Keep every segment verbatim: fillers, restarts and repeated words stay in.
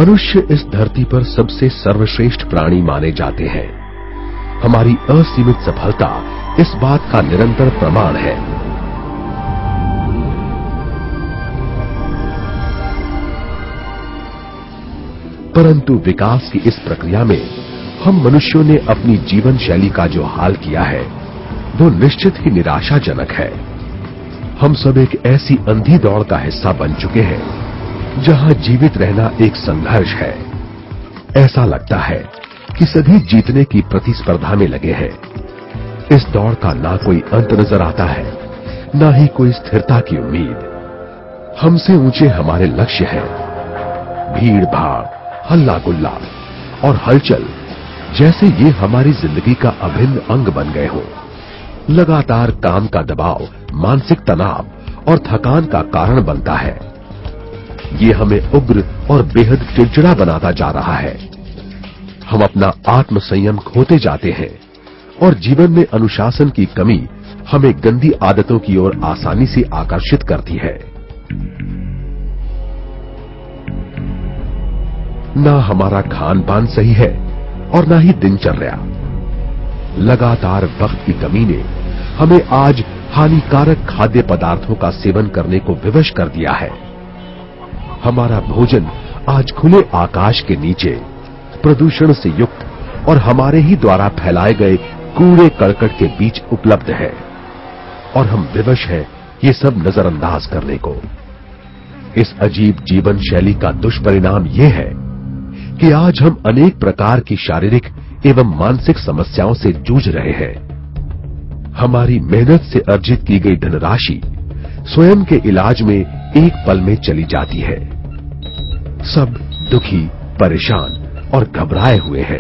मनुष्य इस धरती पर सबसे सर्वश्रेष्ठ प्राणी माने जाते हैं। हमारी असीमित सफलता इस बात का निरंतर प्रमाण है। परंतु विकास की इस प्रक्रिया में हम मनुष्यों ने अपनी जीवन शैली का जो हाल किया है वो निश्चित ही निराशाजनक है। हम सब एक ऐसी अंधी दौड़ का हिस्सा बन चुके हैं जहां जीवित रहना एक संघर्ष है। ऐसा लगता है कि सभी जीतने की प्रतिस्पर्धा में लगे हैं। इस दौड़ का ना कोई अंत नजर आता है, ना ही कोई स्थिरता की उम्मीद। हमसे ऊंचे हमारे लक्ष्य हैं। भीड़ भाड़, हल्ला गुल्ला और हलचल जैसे ये हमारी जिंदगी का अभिन्न अंग बन गए हो। लगातार काम का दबाव मानसिक तनाव और थकान का कारण बनता है। ये हमें उग्र और बेहद चिड़चिड़ा बनाता जा रहा है। हम अपना आत्म संयम खोते जाते हैं और जीवन में अनुशासन की कमी हमें गंदी आदतों की ओर आसानी से आकर्षित करती है। ना हमारा खान पान सही है और ना ही दिनचर्या। लगातार वक्त की कमी ने हमें आज हानिकारक खाद्य पदार्थों का सेवन करने को विवश कर दिया है। हमारा भोजन आज खुले आकाश के नीचे प्रदूषण से युक्त और हमारे ही द्वारा फैलाए गए कूड़े करकट के बीच उपलब्ध है और हम विवश हैं ये सब नजरअंदाज करने को। इस अजीब जीवन शैली का दुष्परिणाम ये है कि आज हम अनेक प्रकार की शारीरिक एवं मानसिक समस्याओं से जूझ रहे हैं। हमारी मेहनत से अर्जित की गई धनराशि स्वयं के इलाज में एक पल में चली जाती है। सब दुखी, परेशान और घबराए हुए हैं।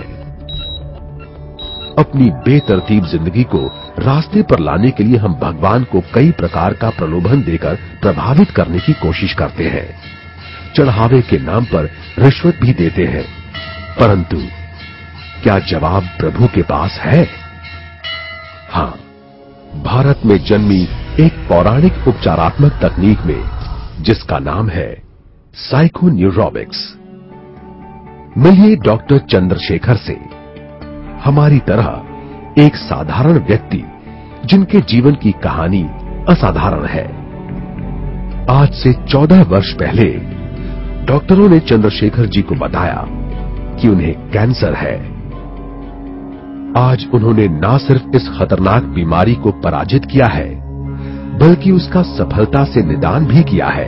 अपनी बेतरतीब जिंदगी को रास्ते पर लाने के लिए हम भगवान को कई प्रकार का प्रलोभन देकर प्रभावित करने की कोशिश करते हैं। चढ़ावे के नाम पर रिश्वत भी देते हैं, परंतु क्या जवाब प्रभु के पास है? हां, भारत में जन्मी एक पौराणिक उपचारात्मक तकनीक में जिसका नाम है साइकोन्यूरोबिक्स। मिलिए डॉक्टर चंद्रशेखर से। हमारी तरह एक साधारण व्यक्ति जिनके जीवन की कहानी असाधारण है। आज से चौदह वर्ष पहले डॉक्टरों ने चंद्रशेखर जी को बताया कि उन्हें कैंसर है। आज उन्होंने ना सिर्फ इस खतरनाक बीमारी को पराजित किया है, बल्कि उसका सफलता से निदान भी किया है।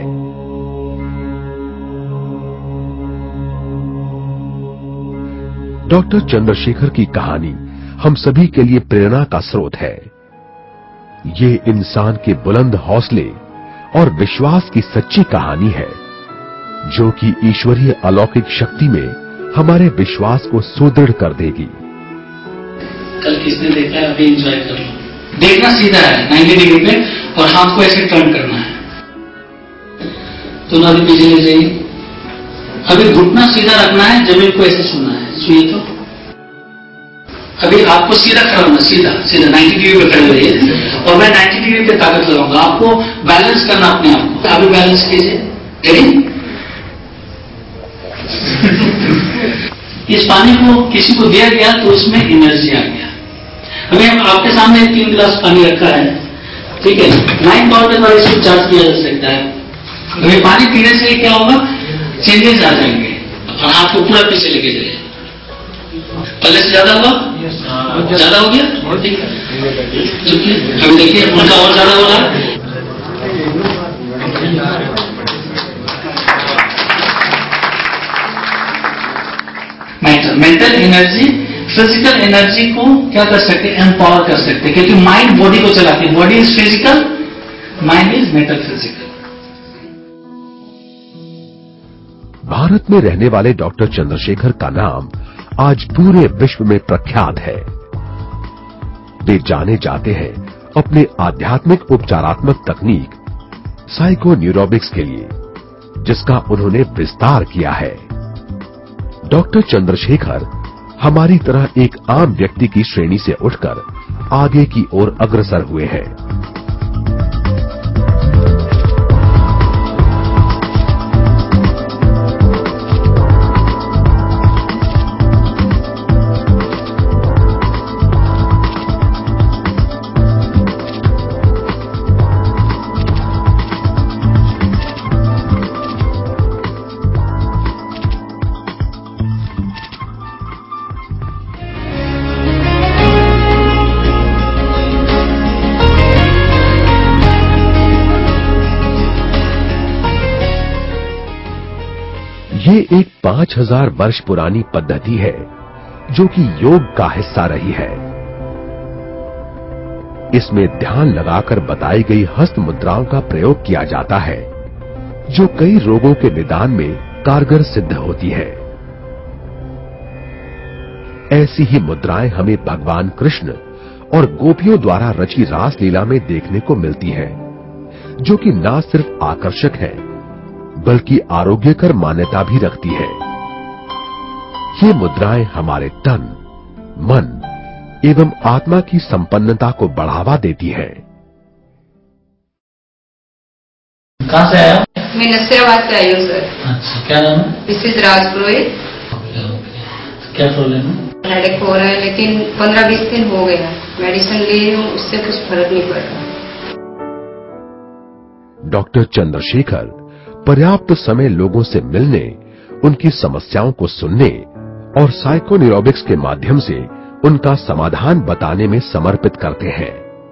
डॉक्टर चंद्रशेखर की कहानी हम सभी के लिए प्रेरणा का स्रोत है। ये इंसान के बुलंद हौसले और विश्वास की सच्ची कहानी है, जो कि ईश्वरीय अलौकिक शक्ति में हमारे विश्वास को सुदृढ़ कर देगी। कल किसने देखा है? अभी एंजॉय कर लो। देखना सीधा है नाइन्टी डिग्री पे और हाथ को ऐसे टर्न करना है। तो ना भी पीछे ले जाइए। अभी घुटना सीधा रखना है, जमीन को ऐसे छूना है। छुइए तो अभी आपको सीधा खड़ा होना, सीधा सीधा नाइन्टी डिग्री पे खड़े रहिए और मैं नाइन्टी डिग्री पे ताकत लगाऊंगा। आपको बैलेंस करना अपने आप को। अभी बैलेंस कीजिए। रेडी? इस पानी को किसी को दिया गया तो इसमें एनर्जी आ गया। अभी आपके सामने तीन गिलास पानी रखा है, ठीक है? लाइन पावर के द्वारा इसको चार्ज किया जा सकता है। अभी पानी पीने से क्या होगा? चेंजेस आ जाएंगे और आपको पूरा पीछे लेके जाइए। पहले से ज्यादा होगा? ज्यादा हो गया? ठीक है। अभी देखिए उनका और ज्यादा हो रहा है। मेंटल एनर्जी फिजिकल एनर्जी को क्या कर सकते हैं? एम्पावर कर सकते हैं, क्योंकि माइंड बॉडी को चलाती है। Body is physical, mind is mental physical. Bharat में रहने वाले डॉक्टर चंद्रशेखर का नाम आज पूरे विश्व में प्रख्यात है। वे जाने जाते हैं अपने आध्यात्मिक उपचारात्मक तकनीक साइकोन्यूरोबिक्स के लिए, जिसका उन्होंने विस्तार किया है। डॉक्टर चंद्रशेखर हमारी तरह एक आम व्यक्ति की श्रेणी से उठकर आगे की ओर अग्रसर हुए हैं। ये एक पांच हजार वर्ष पुरानी पद्धति है जो कि योग का हिस्सा रही है। इसमें ध्यान लगाकर बताई गई हस्त मुद्राओं का प्रयोग किया जाता है जो कई रोगों के निदान में कारगर सिद्ध होती है। ऐसी ही मुद्राएं हमें भगवान कृष्ण और गोपियों द्वारा रची रास लीला में देखने को मिलती है, जो कि न सिर्फ आकर्षक है बल्कि आरोग्यकर मान्यता भी रखती है। ये मुद्राएं हमारे तन, मन एवं आत्मा की संपन्नता को बढ़ावा देती है। कहाँ से आया? मैं नसीराबाद से आई हूँ सर। अच्छा, क्या नाम है? Mrs Raj Purohit. Okay okay. क्या प्रॉब्लम है? हेडेक हो रहा है लेकिन पंद्रह बीस दिन हो गया, मेडिसिन ले रही हूँ, उससे कुछ फर्क नहीं पड़ रहा। डॉक्टर चंद्रशेखर पर्याप्त समय लोगों से मिलने, उनकी समस्याओं को सुनने और साइकोन्यूरोबिक्स के माध्यम से उनका समाधान बताने में समर्पित करते हैं।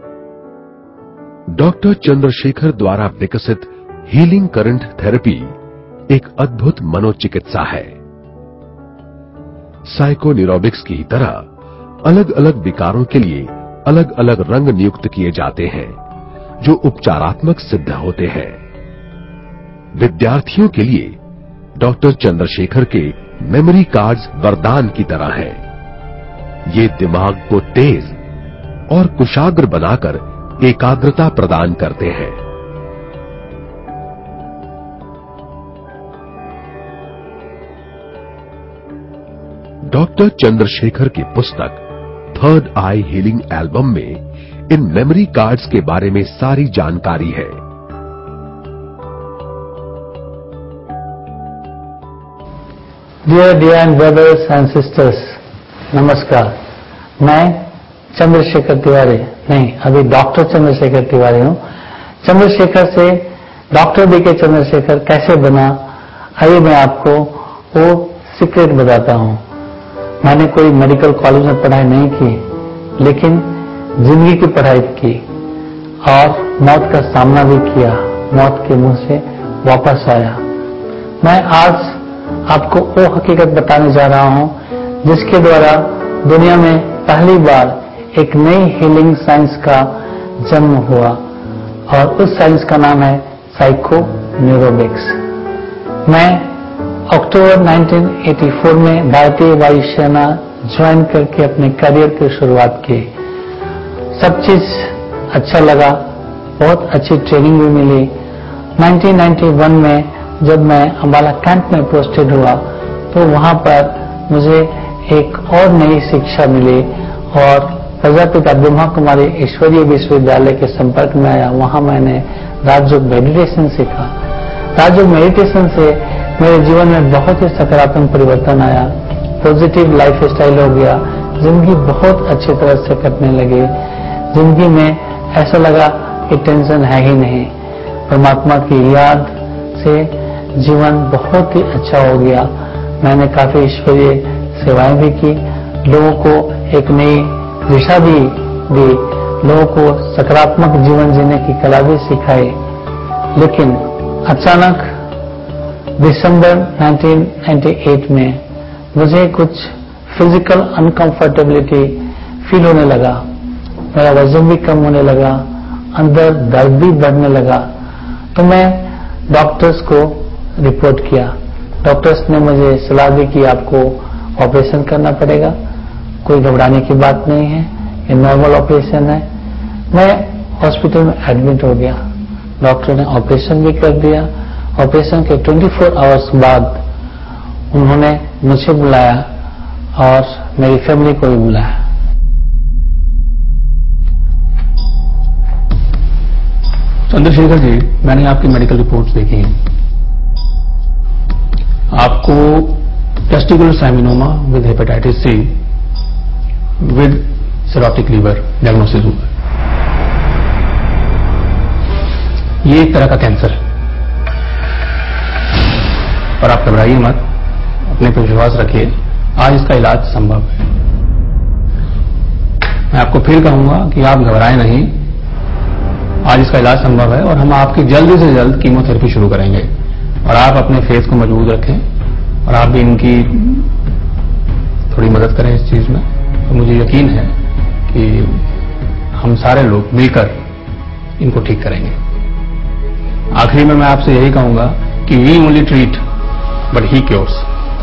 डॉक्टर चंद्रशेखर द्वारा विकसित हीलिंग करंट थेरेपी एक अद्भुत मनोचिकित्सा है। साइकोन्यूरोबिक्स की तरह अलग अलग विकारों के लिए अलग अलग रंग नियुक्त किए जाते हैं जो उपचारात्मक सिद्ध होते हैं। विद्यार्थियों के लिए डॉक्टर चंद्रशेखर के मेमोरी कार्ड्स वरदान की तरह हैं। ये दिमाग को तेज और कुशाग्र बनाकर एकाग्रता प्रदान करते हैं। डॉक्टर चंद्रशेखर की पुस्तक थर्ड आई हीलिंग एल्बम में इन मेमोरी कार्ड्स के बारे में सारी जानकारी है। Dear dear brothers and sisters, नमस्कार। मैं चंद्रशेखर तिवारी, नहीं अभी डॉक्टर चंद्रशेखर तिवारी हूं। चंद्रशेखर से डॉक्टर बी के चंद्रशेखर कैसे बना, आइए मैं आपको वो सीक्रेट बताता हूं। मैंने कोई मेडिकल कॉलेज में पढ़ाई नहीं की, लेकिन जिंदगी की पढ़ाई की और मौत का सामना भी किया, मौत के मुंह से वापस आया। मैं आज आपको वो हकीकत बताने जा रहा हूं जिसके द्वारा दुनिया में पहली बार एक नई हीलिंग साइंस का जन्म हुआ और उस साइंस का नाम है साइको न्यूरोबिक्स। मैं अक्टूबर उन्नीस सौ चौरासी में भारतीय वायुसेना ज्वाइन करके अपने करियर की शुरुआत की। सब चीज अच्छा लगा, बहुत अच्छी ट्रेनिंग भी मिली। उन्नीस सौ इक्यानवे में जब मैं अंबाला कैंप में पोस्टेड हुआ तो वहां पर मुझे एक और नई शिक्षा मिली और प्रजापिता ब्रह्मा कुमारी ईश्वरीय विश्वविद्यालय के संपर्क में आया। वहां मैंने राजयोग मेडिटेशन सीखा। राजयोग मेडिटेशन से मेरे जीवन में बहुत ही सकारात्मक परिवर्तन आया, पॉजिटिव लाइफ स्टाइल हो गया, जिंदगी बहुत अच्छी तरह से कटने लगी। जिंदगी में ऐसा लगा कि टेंशन है ही नहीं। परमात्मा की याद से जीवन बहुत ही अच्छा हो गया। मैंने काफी ईश्वरीय सेवाएं भी की, लोगों को एक नई दिशा भी दी, लोगों को सकारात्मक जीवन जीने की कला भी सिखाई। लेकिन अचानक दिसंबर उन्नीस सौ अट्ठानवे में मुझे कुछ फिजिकल अनकंफर्टेबिलिटी फील होने लगा। मेरा वजन भी कम होने लगा, अंदर दर्द भी बढ़ने लगा। तो मैं डॉक्टर्स को रिपोर्ट किया। डॉक्टर्स ने मुझे सलाह दी कि आपको ऑपरेशन करना पड़ेगा, कोई घबराने की बात नहीं है, ये नॉर्मल ऑपरेशन है। मैं हॉस्पिटल में एडमिट हो गया। डॉक्टर ने ऑपरेशन भी कर दिया। ऑपरेशन के चौबीस आवर्स बाद उन्होंने मुझे बुलाया और मेरी फैमिली को भी बुलाया। चंद्रशेखर जी, मैंने आपकी मेडिकल रिपोर्ट्स देखी हैं। आपको testicular seminoma with hepatitis C with cirrhotic liver diagnosis हुआ। ये एक तरह का कैंसर है और आप घबराइए मत, अपने पर विश्वास रखिए, आज इसका इलाज संभव है। मैं आपको फिर कहूंगा कि आप घबराएं नहीं, आज इसका इलाज संभव है और हम आपकी जल्दी से जल्द कीमोथेरेपी शुरू करेंगे। और आप अपने फेस को मजबूत रखें, और आप भी इनकी थोड़ी मदद करें इस चीज में, तो मुझे यकीन है कि हम सारे लोग मिलकर इनको ठीक करेंगे। आखिरी में मैं आपसे यही कहूंगा कि we only treat but he cures.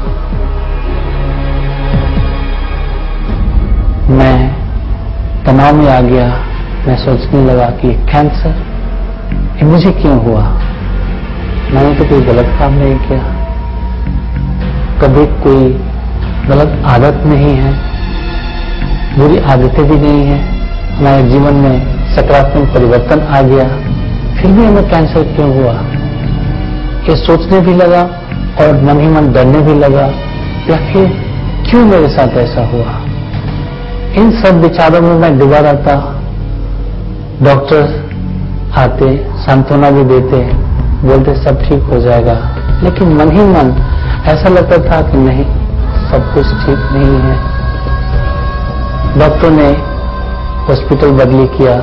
मैं तनाव में आ गया। मैं सोचने लगा कि कैंसर ये मुझे क्यों हुआ? मैंने तो कोई गलत काम नहीं किया, कभी कोई गलत आदत नहीं है, बुरी आदतें भी नहीं है, हमारे जीवन में सकारात्मक परिवर्तन आ गया, फिर भी हमें कैंसर क्यों हुआ? ये सोचने भी लगा और मन ही मन डरने भी लगा, या फिर क्यों मेरे साथ ऐसा हुआ? इन सब विचारों में मैं डूबा रहता। डॉक्टर आते, सांत्वना भी देते, बोलते सब ठीक हो जाएगा, लेकिन मन ही मन ऐसा लगता था कि नहीं, सब कुछ ठीक नहीं है। डॉक्टर ने हॉस्पिटल बदली किया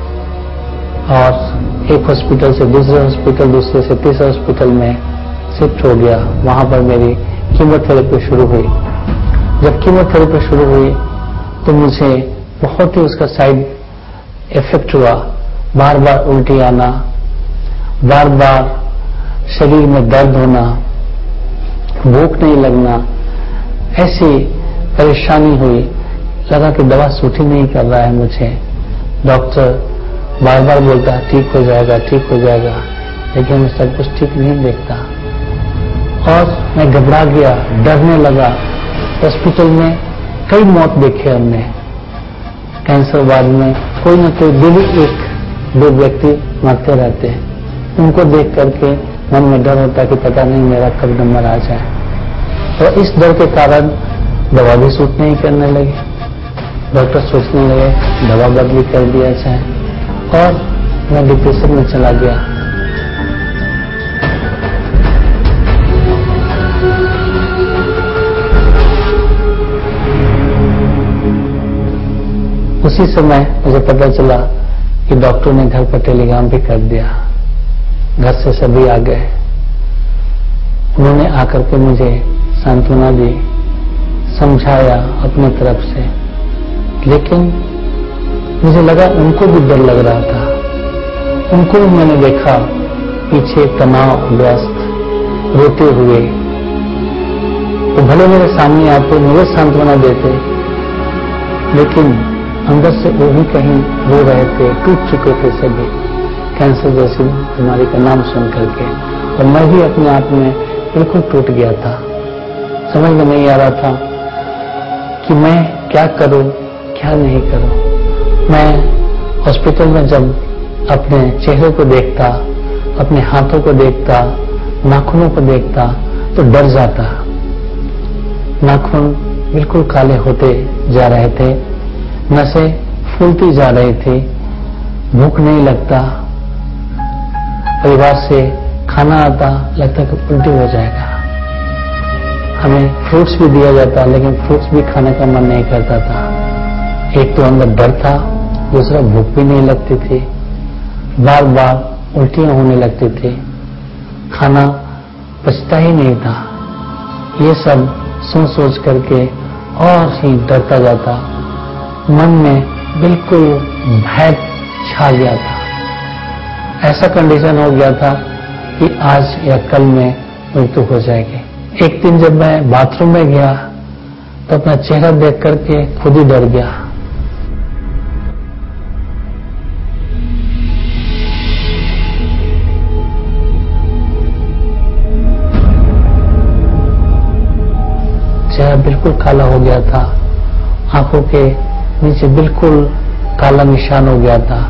और एक हॉस्पिटल से दूसरे हॉस्पिटल, दूसरे से तीसरे हॉस्पिटल में शिफ्ट हो गया। वहां पर मेरी कीमोथेरेपी शुरू हुई। जब कीमोथेरेपी शुरू हुई तो मुझे बहुत ही उसका साइड इफेक्ट हुआ। बार बार उल्टी आना, बार बार शरीर में दर्द होना, भूख नहीं लगना, ऐसी परेशानी हुई। लगा कि दवा सूट ही नहीं कर रहा है मुझे। डॉक्टर बार बार बोलता ठीक हो जाएगा, ठीक हो जाएगा, लेकिन मैं सब कुछ ठीक नहीं देखता और मैं घबरा गया, डरने लगा। हॉस्पिटल में कई मौत देखे हमने। कैंसर वार्ड में कोई न कोई डेली एक दो व्यक्ति मरते रहते हैं। उनको देख करके मन में डर होता कि पता नहीं मेरा कब नंबर आ जाए। और इस डर के कारण दवा भी सूट नहीं करने लगी। डॉक्टर सोचने लगे दवा बदली कर दिया जाए और मैं डिप्रेशन में चला गया। उसी समय मुझे पता चला कि डॉक्टर ने घर पर टेलीग्राम भी कर दिया। घर से सभी आ गए। उन्होंने आकर के मुझे सांत्वना दी, समझाया अपनी तरफ से, लेकिन मुझे लगा उनको भी डर लग रहा था। उनको भी मैंने देखा पीछे तनावग्रस्त रोते हुए। वो भले मेरे सामने आते, मुझे सांत्वना देते, लेकिन अंदर से वो भी कहीं रो रहे थे, टूट चुके थे सभी, कैंसर जैसी बीमारी का नाम सुन करके। और मैं भी अपने आप में बिल्कुल टूट गया था। समझ में नहीं आ रहा था कि मैं क्या करूं, क्या नहीं करूं। मैं हॉस्पिटल में जब अपने चेहरे को देखता, अपने हाथों को देखता, नाखूनों को देखता तो डर जाता। नाखून बिल्कुल काले होते जा रहे थे, नसें फूलती जा रही थी, भूख नहीं लगता। परिवार से खाना आता, लगता कि उल्टी हो जाएगा। हमें फ्रूट्स भी दिया जाता, लेकिन फ्रूट्स भी खाने का मन नहीं करता था। एक तो अंदर डर था, दूसरा भूख भी नहीं लगती थी, बार बार उल्टियां होने लगती थी, खाना पचता ही नहीं था। ये सब सोच सोच करके और ही डरता जाता। मन में बिल्कुल भय छा गया था। ऐसा कंडीशन हो गया था कि आज या कल में मृत्यु हो जाएगी। एक दिन जब मैं बाथरूम में गया तो अपना चेहरा देख करके खुद ही डर गया। चेहरा बिल्कुल काला हो गया था, आंखों के नीचे बिल्कुल काला निशान हो गया था।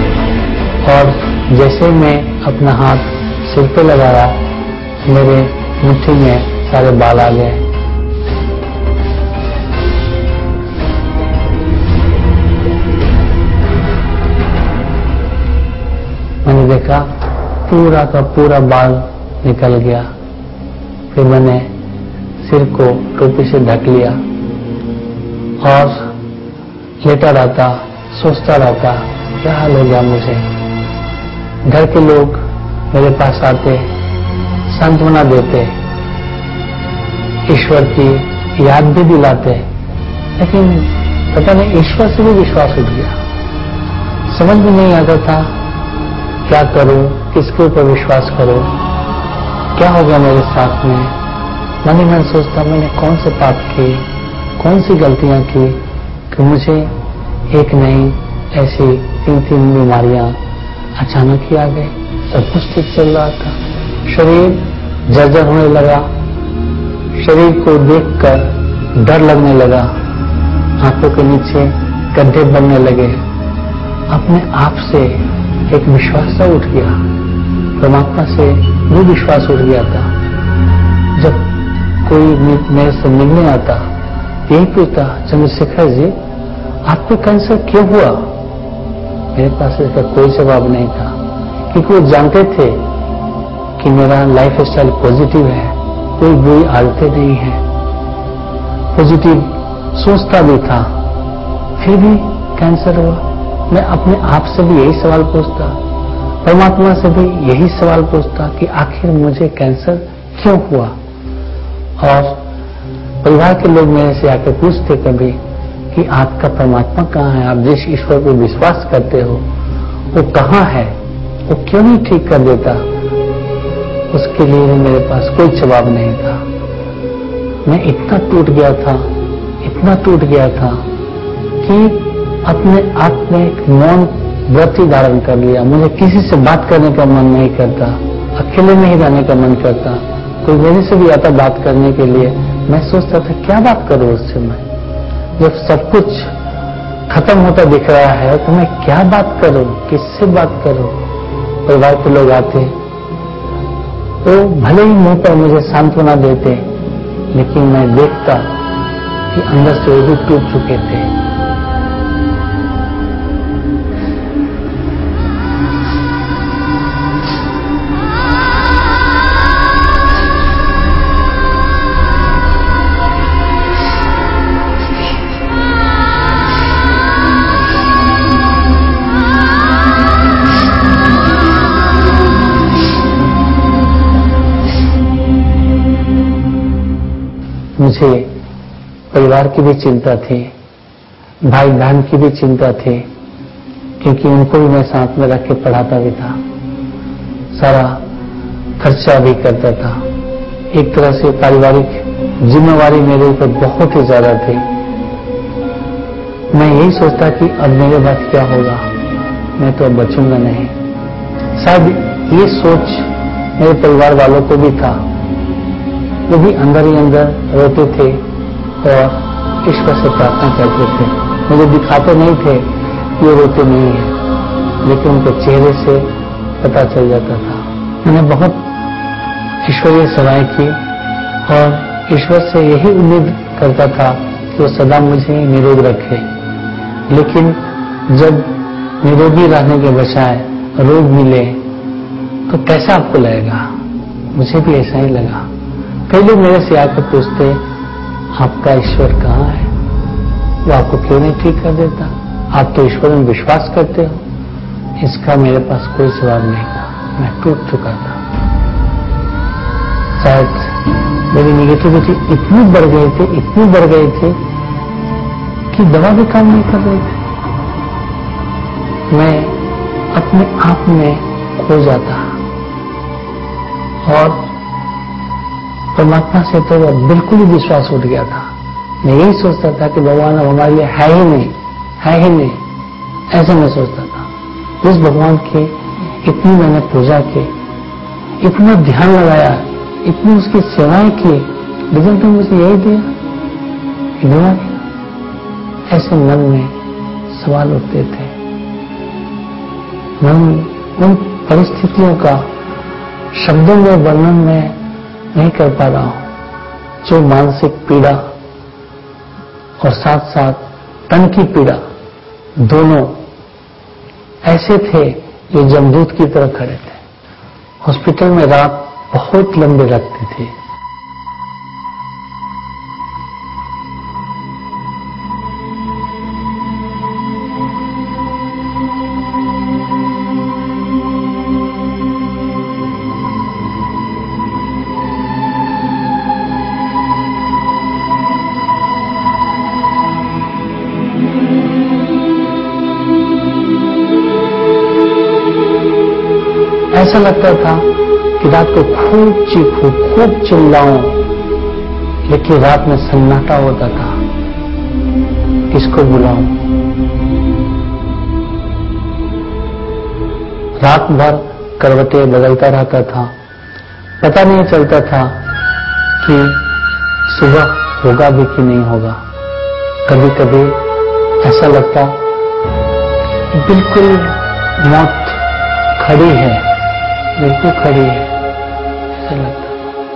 और जैसे मैं अपना हाथ सिर पे लगाया, मेरे मुट्ठी में सारे बाल आ गए। मैंने देखा पूरा का पूरा बाल निकल गया। फिर मैंने सिर को टोपी से ढक लिया और लेटा रहता, सोचता रहता क्या हाल हो गया मुझे। घर के लोग मेरे पास आते, सांत्वना देते, ईश्वर की याद भी दिलाते, लेकिन पता नहीं ईश्वर से भी विश्वास उठ गया। समझ में नहीं आता था क्या करूं, किसके ऊपर विश्वास करूं, क्या हो गया मेरे साथ में। मन ही मन सोचता मैंने कौन से पाप किए, कौन सी गलतियां की कि मुझे एक नहीं ऐसी तीन तीन बीमारियां अचानक ही आ गई। सब कुछ ठीक चल रहा था, शरीर जर्जर होने लगा, शरीर को देखकर डर लगने लगा, आंखों के नीचे गड्ढे बनने लगे। अपने आप से एक विश्वास सा उठ गया, परमात्मा से वो विश्वास उठ गया था। जब कोई मेरे से मिलने आता, यही पूछता चंद्रशेखर जी आपको कैंसर क्यों हुआ। मेरे पास इसका कोई जवाब नहीं था, क्योंकि वो जानते थे कि मेरा लाइफ स्टाइल पॉजिटिव है, कोई बुरी आदतें नहीं है, पॉजिटिव सोचता भी था। फिर भी कैंसर हुआ। मैं अपने आप से भी यही सवाल पूछता, परमात्मा से भी यही सवाल पूछता कि आखिर मुझे कैंसर क्यों हुआ। और परिवार के लोग मेरे से आकर पूछते कभी कि आपका परमात्मा कहाँ है, आप जिस ईश्वर पर विश्वास करते हो वो कहाँ है, वो क्यों नहीं ठीक कर देता। उसके लिए मेरे पास कोई जवाब नहीं था। मैं इतना टूट गया था, इतना टूट गया था कि अपने आप में एक मौन व्रत ही धारण कर लिया। मुझे किसी से बात करने का मन नहीं करता, अकेले में ही रहने का मन करता। कोई मेरे से भी आता बात करने के लिए, मैं सोचता था क्या बात करूं उससे। मैं जब सब कुछ खत्म होता दिख रहा है तो मैं क्या बात करूं, किससे बात करूं। परिवार के लोग आते तो भले ही मुंह पर मुझे सांत्वना देते, लेकिन मैं देखता कि अंदर से वो भी टूट चुके थे। मुझे परिवार की भी चिंता थी, भाई बहन की भी चिंता थी, क्योंकि उनको भी मैं साथ में रख के पढ़ाता भी था, सारा खर्चा भी करता था। एक तरह से पारिवारिक जिम्मेवारी मेरे ऊपर बहुत ही ज्यादा थी। मैं यही सोचता कि अब मेरे बाद क्या होगा, मैं तो अब बचूंगा नहीं। शायद ये सोच मेरे परिवार वालों को भी था, वो भी अंदर ही अंदर रोते थे और ईश्वर से प्रार्थना करते थे। मुझे दिखाते नहीं थे कि वो रोते नहीं है, लेकिन उनके चेहरे से पता चल जाता था। मैंने बहुत ईश्वरीय सेवाएं की और ईश्वर से यही उम्मीद करता था कि वो सदा मुझे निरोग रखे। लेकिन जब निरोगी रहने के बजाय रोग मिले तो कैसा आपको लगेगा। मुझे भी ऐसा ही लगा। कई लोग मेरे से आकर पूछते आपका ईश्वर कहाँ है, वो आपको क्यों नहीं ठीक कर देता, आप तो ईश्वर में विश्वास करते हो। इसका मेरे पास कोई जवाब नहीं था। मैं टूट चुका था। शायद मेरी निगेटिविटी इतनी बढ़ गई थी, इतनी बढ़ गई थी कि दवा भी काम नहीं कर रही थी। मैं अपने आप में खो जाता और परमात्मा से तो बिल्कुल ही विश्वास उठ गया था। मैं यही सोचता था कि भगवान अब हमारे लिए है ही नहीं, है ही नहीं, ऐसे मैं सोचता था। उस भगवान की इतनी मैंने पूजा की, इतना ध्यान लगाया, इतनी उसकी सेवाएं की, रिजल्ट तो मुझे यही दिया, धोखा किया। ऐसे मन में सवाल उठते थे। मैं उन परिस्थितियों का शब्दों में वर्णन में नहीं कर पा रहा हूं। जो मानसिक पीड़ा और साथ साथ तन की पीड़ा, दोनों ऐसे थे जो जमदूत की तरह खड़े थे। हॉस्पिटल में रात बहुत लंबी लगती थी। ऐसा लगता था कि रात को खूब चीखूं, खूब चिल्लाऊं, लेकिन रात में सन्नाटा होता था। किसको बुलाऊं? रात भर करवटें बदलता रहता था। पता नहीं चलता था कि सुबह होगा भी कि नहीं होगा। कभी कभी ऐसा लगता बिल्कुल मौत खड़ी है, बिल्कुल खड़ी है, ऐसा लगता।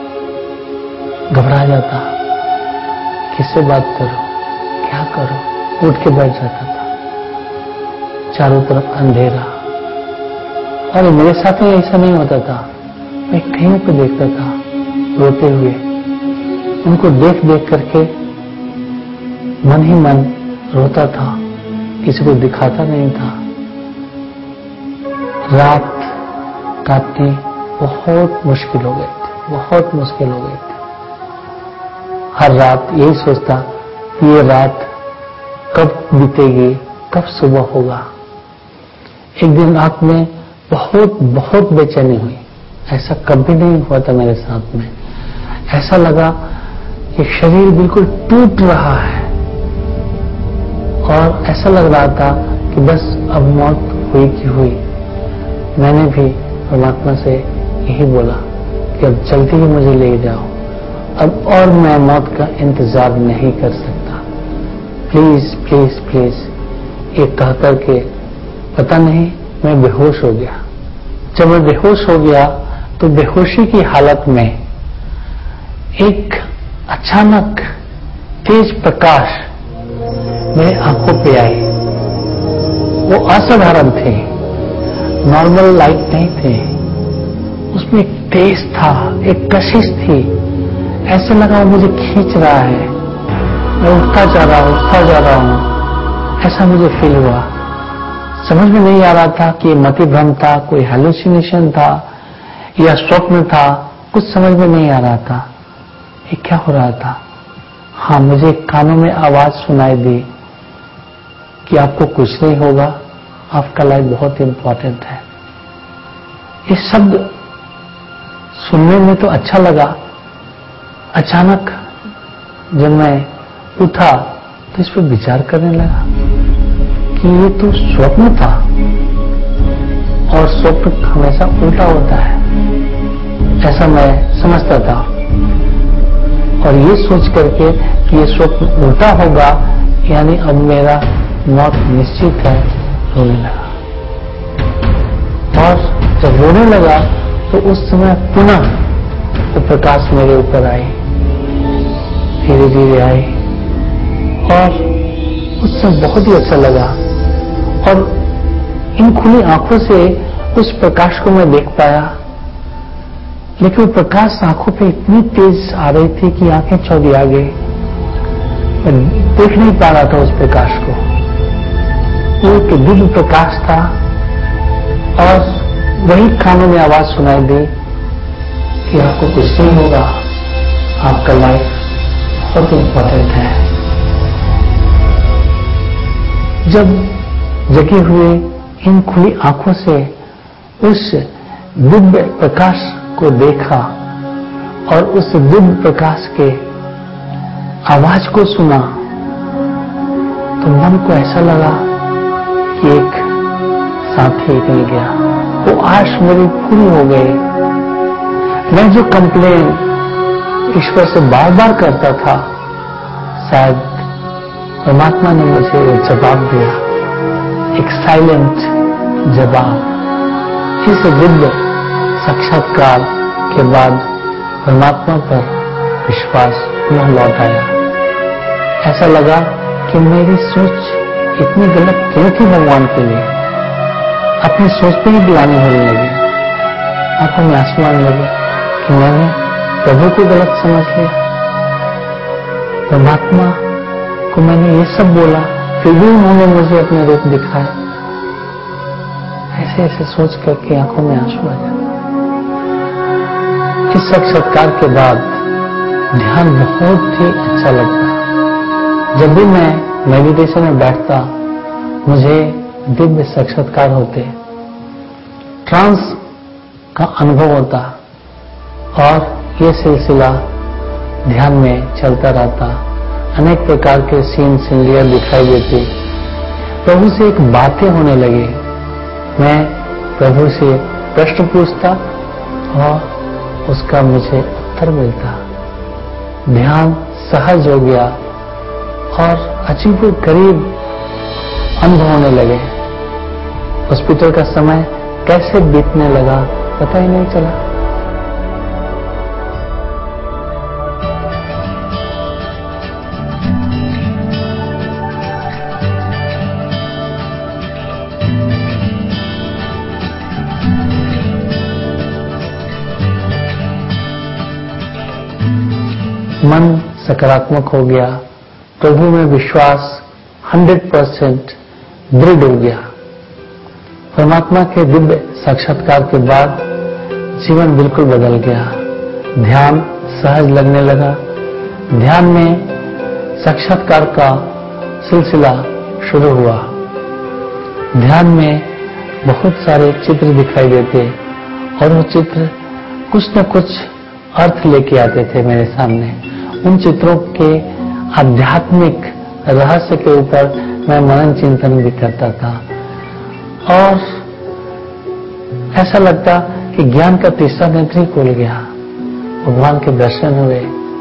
घबरा जाता, किससे बात करो, क्या करो, उठ के बैठ जाता था। चारों तरफ अंधेरा। और मेरे साथ में ऐसा नहीं होता था। मैं कहीं पे देखता था रोते हुए, उनको देख देख करके मन ही मन रोता था, किसी को दिखाता नहीं था। रात काटनी बहुत मुश्किल हो गई थी, बहुत मुश्किल हो गई थी। हर रात यही सोचता ये रात कब बीतेगी, कब सुबह होगा। एक दिन रात में बहुत बहुत बेचैनी हुई। ऐसा कभी नहीं हुआ था मेरे साथ में। ऐसा लगा कि शरीर बिल्कुल टूट रहा है और ऐसा लग रहा था कि बस अब मौत हुई की हुई। मैंने भी परमात्मा से यही बोला कि अब जल्दी ही मुझे ले जाओ, अब और मैं मौत का इंतजार नहीं कर सकता। Please please please. ये कह करके पता नहीं मैं बेहोश हो गया। जब मैं बेहोश हो गया तो बेहोशी की हालत में एक अचानक तेज प्रकाश मेरे आंखों पे आई। वो असाधारण थे, नॉर्मल लाइट नहीं थे। उसमें एक तेज था, एक कशिश थी। ऐसा लगा वो मुझे खींच रहा है। मैं उठता जा रहा हूं, उठता जा रहा हूं, ऐसा मुझे फील हुआ। समझ में नहीं आ रहा था कि ये मति भ्रम था, कोई हैलुसिनेशन था या स्वप्न था। कुछ समझ में नहीं आ रहा था ये क्या हो रहा था। हाँ, मुझे कानों में आवाज सुनाई दी कि आपको कुछ नहीं होगा, आपका लाइफ बहुत इंपॉर्टेंट है। ये शब्द सुनने में तो अच्छा लगा। अचानक जब मैं उठा तो इस पर विचार करने लगा कि ये तो स्वप्न था और स्वप्न हमेशा उल्टा होता है, ऐसा मैं समझता था। और ये सोच करके कि ये स्वप्न उल्टा होगा यानी अब मेरा मौत निश्चित है, रोने लगा। और जब रोने लगा तो उस समय पुनः वो प्रकाश मेरे ऊपर आई, धीरे धीरे आई और उस समय बहुत ही अच्छा लगा। और इन खुली आंखों से उस प्रकाश को मैं देख पाया, लेकिन वो प्रकाश आंखों पे इतनी तेज आ रही थी कि आंखें चौंधिया गई। मैं देख नहीं पा रहा था उस प्रकाश को। वो एक दिव्य प्रकाश था और वही कानों में आवाज सुनाई दी कि आपको कुछ नहीं होगा, आपका लाइफ बहुत इंपॉर्टेंट है। जब जगे हुए इन खुली आंखों से उस दिव्य प्रकाश को देखा और उस दिव्य प्रकाश के आवाज को सुना तो मन को ऐसा लगा कि एक साथी मिल गया। वो आश मेरी पूरी हो गई। मैं जो कंप्लेन ईश्वर से बार बार करता था, शायद परमात्मा ने मुझे जवाब दिया, एक साइलेंट जवाब। इस दिव्य साक्षात्कार के बाद परमात्मा पर विश्वास पुनः लौट आया। ऐसा लगा कि मेरी सोच इतनी गलत क्यों थी भगवान के लिए। अपनी सोच पे ही दीवानी होने लगी। आंखों में आंसू आने लगे कि मैंने प्रभु को गलत समझ लिया। परमात्मा को मैंने ये सब बोला, फिर भी उन्होंने मुझे अपने रूप दिखाए। ऐसे ऐसे सोच करके आंखों में आंसू आ जाते। इस साक्षात्कार के बाद ध्यान बहुत ही अच्छा लगता। जब भी मैं मेडिटेशन में बैठता, मुझे दिव्य साक्षात्कार होते, ट्रांस का अनुभव होता और ये सिलसिला ध्यान में चलता रहता। अनेक प्रकार के सीन सिनरियां दिखाई देती। प्रभु से एक बातें होने लगी। मैं प्रभु से प्रश्न पूछता और उसका मुझे उत्तर मिलता। ध्यान सहज हो गया और अजीबो गरीब अनुभव होने लगे। हॉस्पिटल का समय कैसे बीतने लगा पता ही नहीं चला। मन सकारात्मक हो गया। प्रभु में विश्वास हंड्रेड परसेंट दृढ़ हो गया। परमात्मा के दिव्य साक्षात्कार के बाद जीवन बिल्कुल बदल गया। ध्यान सहज लगने लगा। ध्यान में साक्षात्कार का सिलसिला शुरू हुआ। ध्यान में बहुत सारे चित्र दिखाई देते और वो चित्र कुछ न कुछ अर्थ लेके आते थे मेरे सामने। उन चित्रों के आध्यात्मिक रहस्य के ऊपर मैं मनन चिंतन भी करता था और ऐसा लगता कि ज्ञान का तीसरा नेत्र ही खुल गया। भगवान के दर्शन हुए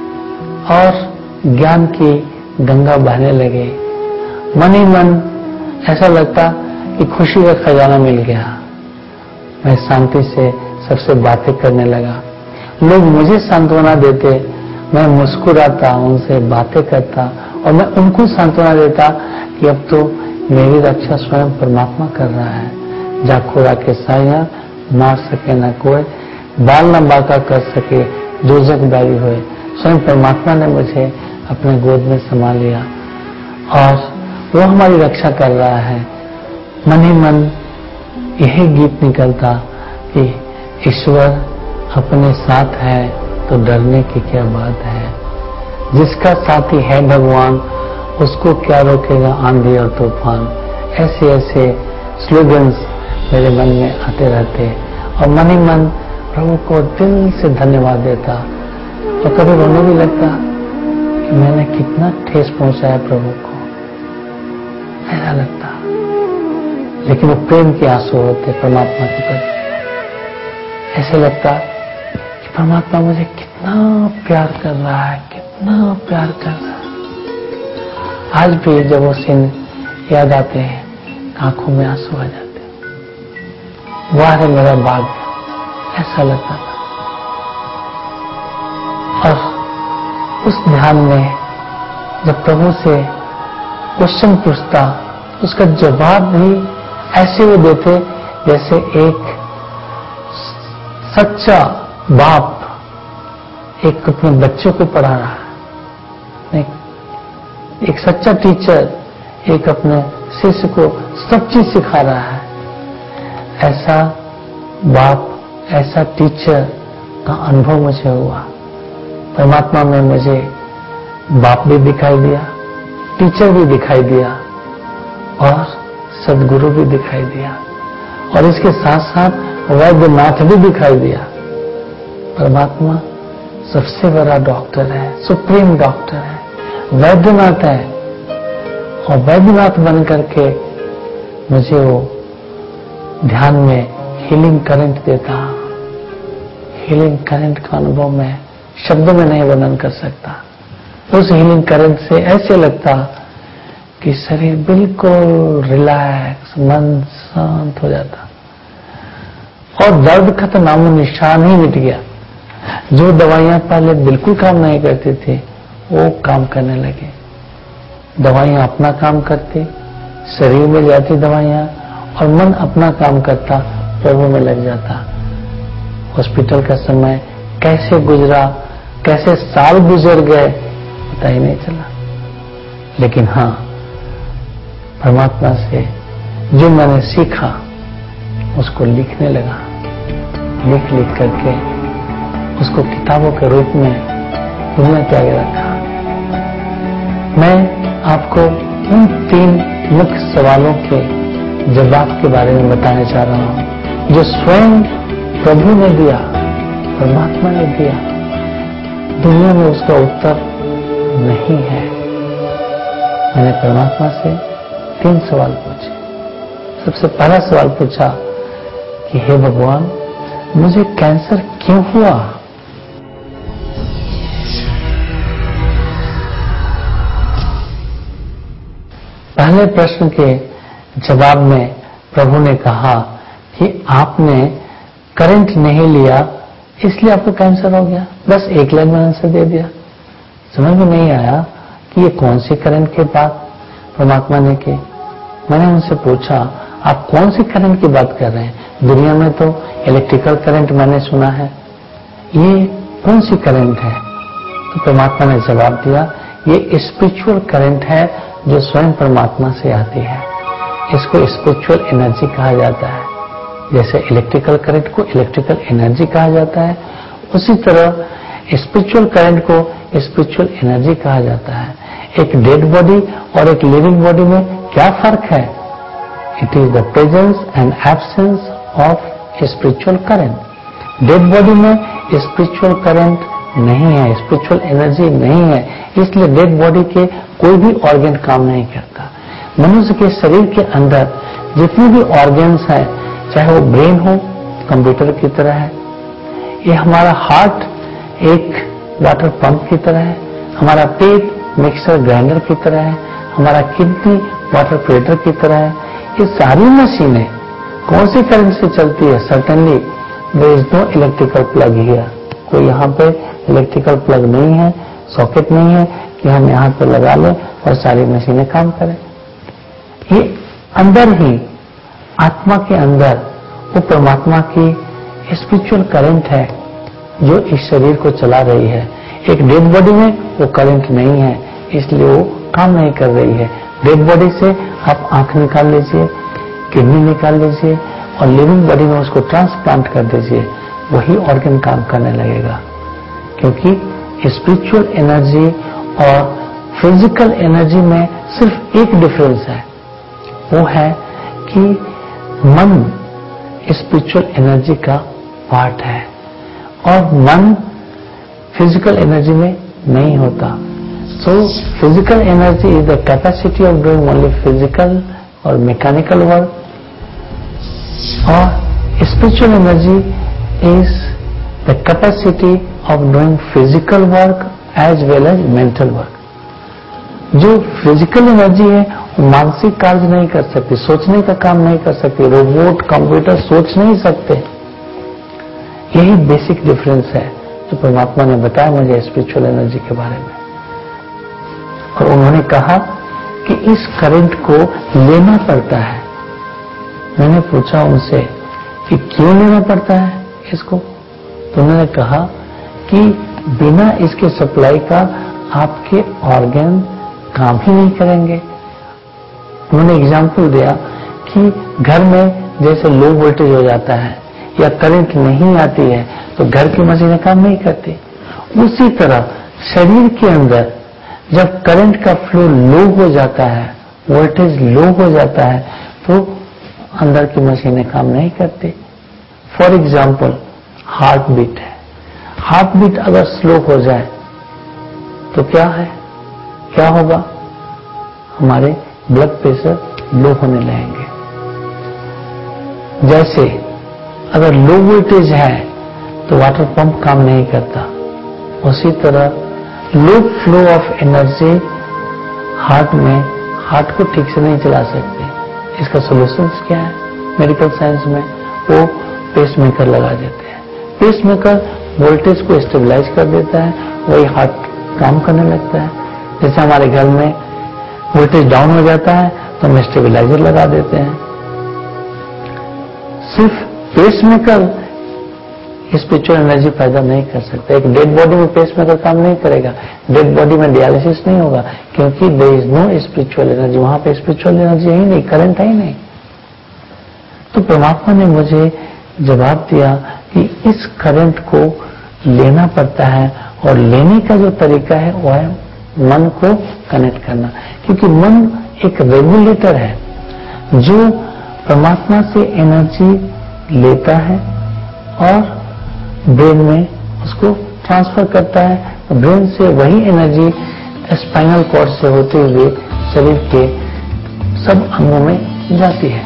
और ज्ञान की गंगा बहने लगे। मन ही मन ऐसा लगता कि खुशी का खजाना मिल गया। मैं शांति से सबसे बातें करने लगा। लोग मुझे सांत्वना देते, मैं मुस्कुराता, उनसे बातें करता और मैं उनको सांत्वना देता कि अब तो मेरी रक्षा स्वयं परमात्मा कर रहा है। जाको राके साया मार सके न कोई, बाल न बांका कर सके जो जग बैरी होए। स्वयं परमात्मा ने मुझे अपने गोद में संभाल लिया और वो हमारी रक्षा कर रहा है। मन ही मन यही गीत निकलता कि ईश्वर अपने साथ है तो डरने की क्या बात है। जिसका साथी है भगवान उसको क्या रोकेगा आंधी और तूफान। ऐसे ऐसे स्लोगन्स मेरे मन में आते रहते और मन ही मन प्रभु को दिल से धन्यवाद देता और कभी रोने भी लगता कि मैंने कितना ठेस पहुंचाया प्रभु को, ऐसा लगता। लेकिन वो प्रेम के आंसू होते परमात्मा के प्रति। ऐसे लगता कि परमात्मा मुझे कितना प्यार कर रहा है, कितना प्यार कर रहा है। आज भी जब वो सीन याद आते हैं आंखों में आंसू आ जाते हैं। वाह रे मेरा भाग्य, ऐसा लगता था। और उस ध्यान में जब प्रभु से क्वेश्चन पूछता, उसका जवाब भी ऐसे वो देते जैसे एक सच्चा बाप एक अपने बच्चों को पढ़ा रहा है। एक, एक सच्चा टीचर एक अपने शिष्य को सब चीज सिखा रहा है। ऐसा बाप, ऐसा टीचर का अनुभव मुझे हुआ। परमात्मा में मुझे बाप भी दिखाई दिया, टीचर भी दिखाई दिया और सदगुरु भी दिखाई दिया और इसके साथ साथ वैद्यनाथ भी दिखाई दिया। परमात्मा सबसे बड़ा डॉक्टर है, सुप्रीम डॉक्टर है, वैद्यनाथ है और वैद्यनाथ बन करके मुझे वो ध्यान में हीलिंग करंट देता। हीलिंग करंट का अनुभव मैं शब्दों में नहीं वर्णन कर सकता। उस हीलिंग करंट से ऐसे लगता कि शरीर बिल्कुल रिलैक्स, मन शांत हो जाता और दर्द का तो नामो निशान ही मिट गया। जो दवाइयां पहले बिल्कुल काम नहीं करती थी वो काम करने लगे। दवाइयां अपना काम करती, शरीर में जाती दवाइयां, और मन अपना काम करता, प्रभु में लग जाता। हॉस्पिटल का समय कैसे गुजरा, कैसे साल गुजर गए पता ही नहीं चला। लेकिन हाँ, परमात्मा से जो मैंने सीखा उसको लिखने लगा, लिख लिख करके उसको किताबों के रूप में दुनिया के आगे रखा। मैं आपको उन तीन मुख्य सवालों के जवाब के बारे में बताने चाह रहा हूं जो स्वयं प्रभु ने दिया, परमात्मा ने दिया। दुनिया में उसका उत्तर नहीं है। मैंने परमात्मा से तीन सवाल पूछे। सबसे पहला सवाल पूछा कि हे भगवान, मुझे कैंसर क्यों हुआ? पहले प्रश्न के जवाब में प्रभु ने कहा कि आपने करंट नहीं लिया इसलिए आपको कैंसर हो गया। बस एक लाइन में आंसर दे दिया। समझ में नहीं आया कि ये कौन सी करंट की बात परमात्मा ने की। मैंने उनसे पूछा, आप कौन सी करंट की बात कर रहे हैं? दुनिया में तो इलेक्ट्रिकल करंट मैंने सुना है, ये कौन सी करंट है? तो परमात्मा ने जवाब दिया, ये स्पिरिचुअल करंट है जो स्वयं परमात्मा से आती है। इसको स्पिरिचुअल एनर्जी कहा जाता है। जैसे इलेक्ट्रिकल करंट को इलेक्ट्रिकल एनर्जी कहा जाता है, उसी तरह स्पिरिचुअल करंट को स्पिरिचुअल एनर्जी कहा जाता है। एक डेड बॉडी और एक लिविंग बॉडी में क्या फर्क है? It is the presence and absence of spiritual current. Dead body में स्पिरिचुअल करंट नहीं है, स्पिरिचुअल एनर्जी नहीं है, इसलिए डेड बॉडी के कोई भी ऑर्गन काम नहीं करता। मनुष्य के शरीर के अंदर जितने भी ऑर्गन्स हैं, चाहे वो ब्रेन हो, कंप्यूटर की तरह है, ये हमारा हार्ट एक वाटर पंप की तरह है, हमारा पेट मिक्सर ग्राइंडर की तरह है, हमारा किडनी वाटर फिल्टर की तरह है। ये सारी मशीनें कौन से करंट से चलती है? Certainly there is no electrical plug here. कोई यहाँ पे इलेक्ट्रिकल प्लग नहीं है, सॉकेट नहीं है कि हम यहाँ पे लगा लें और सारी मशीनें काम करें। ये अंदर ही आत्मा के अंदर वो परमात्मा की स्पिरिचुअल करंट है जो इस शरीर को चला रही है। एक डेड बॉडी में वो करंट नहीं है, इसलिए वो काम नहीं कर रही है। डेड बॉडी से आप आंख निकाल लीजिए, किडनी निकाल लीजिए और लिविंग बॉडी में उसको ट्रांसप्लांट कर दीजिए, वही ऑर्गन काम करने लगेगा। क्योंकि स्पिरिचुअल एनर्जी और फिजिकल एनर्जी में सिर्फ एक डिफरेंस है, वो है कि मन स्पिरिचुअल एनर्जी का पार्ट है और मन फिजिकल एनर्जी में नहीं होता। So physical energy is the capacity of doing only physical और मैकेनिकल वर्क, और spiritual energy is the capacity of doing physical work as well as mental work. जो फिजिकल एनर्जी है वो मानसिक कार्य नहीं कर सकती, सोचने का काम नहीं कर सकती। रोबोट कंप्यूटर सोच नहीं सकते। यही बेसिक डिफरेंस है जो परमात्मा ने बताया मुझे स्पिरिचुअल एनर्जी के बारे में। और उन्होंने कहा कि इस करंट को लेना पड़ता है। मैंने पूछा उनसे कि क्यों लेना पड़ता है इसको? तो उन्होंने कहा कि बिना इसके सप्लाई का आपके ऑर्गन काम ही नहीं करेंगे। उन्होंने एग्जाम्पल दिया कि घर में जैसे लो वोल्टेज हो जाता है या करंट नहीं आती है तो घर की मशीनें काम नहीं करती, उसी तरह शरीर के अंदर जब करंट का फ्लो लो हो जाता है, वोल्टेज लो हो जाता है, तो अंदर की मशीनें काम नहीं करती। फॉर एग्जाम्पल हार्ट बीट है, हार्ट बीट अगर स्लो हो जाए तो क्या है, क्या होगा? हमारे ब्लड प्रेशर लो होने लगेंगे। जैसे अगर लो वोल्टेज है तो वाटर पंप काम नहीं करता, उसी तरह low flow of energy heart में हार्ट को ठीक से नहीं चला सकते। इसका सोल्यूशन क्या है? मेडिकल साइंस में वो पेसमेकर लगा देते हैं। पेसमेकर वोल्टेज को स्टेबलाइज कर देता है, वही हार्ट काम करने लगता है। जैसे हमारे घर में वोल्टेज डाउन हो जाता है तो हम स्टेबलाइजर लगा देते हैं। सिर्फ पेसमेकर स्पिरिचुअल एनर्जी पैदा नहीं कर सकता। एक डेड बॉडी में पेसमेकर काम नहीं करेगा, डेड बॉडी में डायलिसिस नहीं होगा, क्योंकि there is no spiritual energy. वहां पे स्पिरिचुअल एनर्जी है ही नहीं, करंट है ही नहीं। तो परमात्मा ने मुझे जवाब दिया कि इस करंट को लेना पड़ता है, और लेने का जो तरीका है वो है मन को कनेक्ट करना, क्योंकि मन एक रेगुलेटर है जो परमात्मा से एनर्जी लेता है और ब्रेन में उसको ट्रांसफर करता है। ब्रेन से वही एनर्जी स्पाइनल कॉर्ड से होते हुए शरीर के सब अंगों में जाती है।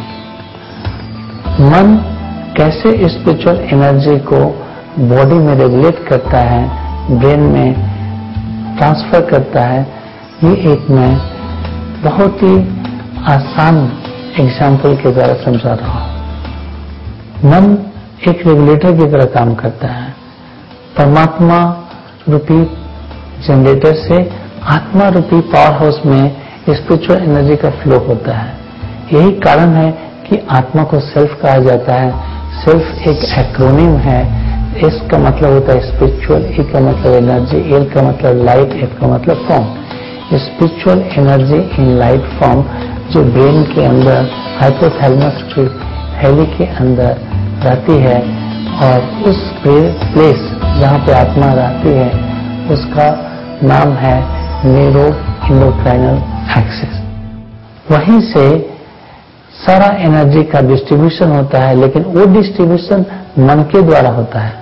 मन कैसे स्पिरिचुअल एनर्जी को बॉडी में रेगुलेट करता है, ब्रेन में ट्रांसफर करता है, ये एक मैं बहुत ही आसान एग्जाम्पल के द्वारा समझा रहा हूं। मन एक रेगुलेटर की तरह काम करता है। परमात्मा रूपी जनरेटर से आत्मा रूपी पावर हाउस में स्पिरिचुअल एनर्जी का फ्लो होता है। यही कारण है कि आत्मा को सेल्फ कहा जाता है। सेल्फ एक एक्रोनिम है। एस का मतलब होता है स्पिरिचुअल, ई का मतलब एनर्जी, एल का मतलब लाइट, एफ का मतलब form. Spiritual energy in light form जो ब्रेन के अंदर हाइपोथैलेमस की थैली के अंदर रहती है, और उस प्लेस जहाँ पे आत्मा रहती है उसका नाम है न्यूरो एंडोक्राइनल एक्सिस। वहीं से सारा एनर्जी का डिस्ट्रीब्यूशन होता है, लेकिन वो डिस्ट्रीब्यूशन मन के द्वारा होता है।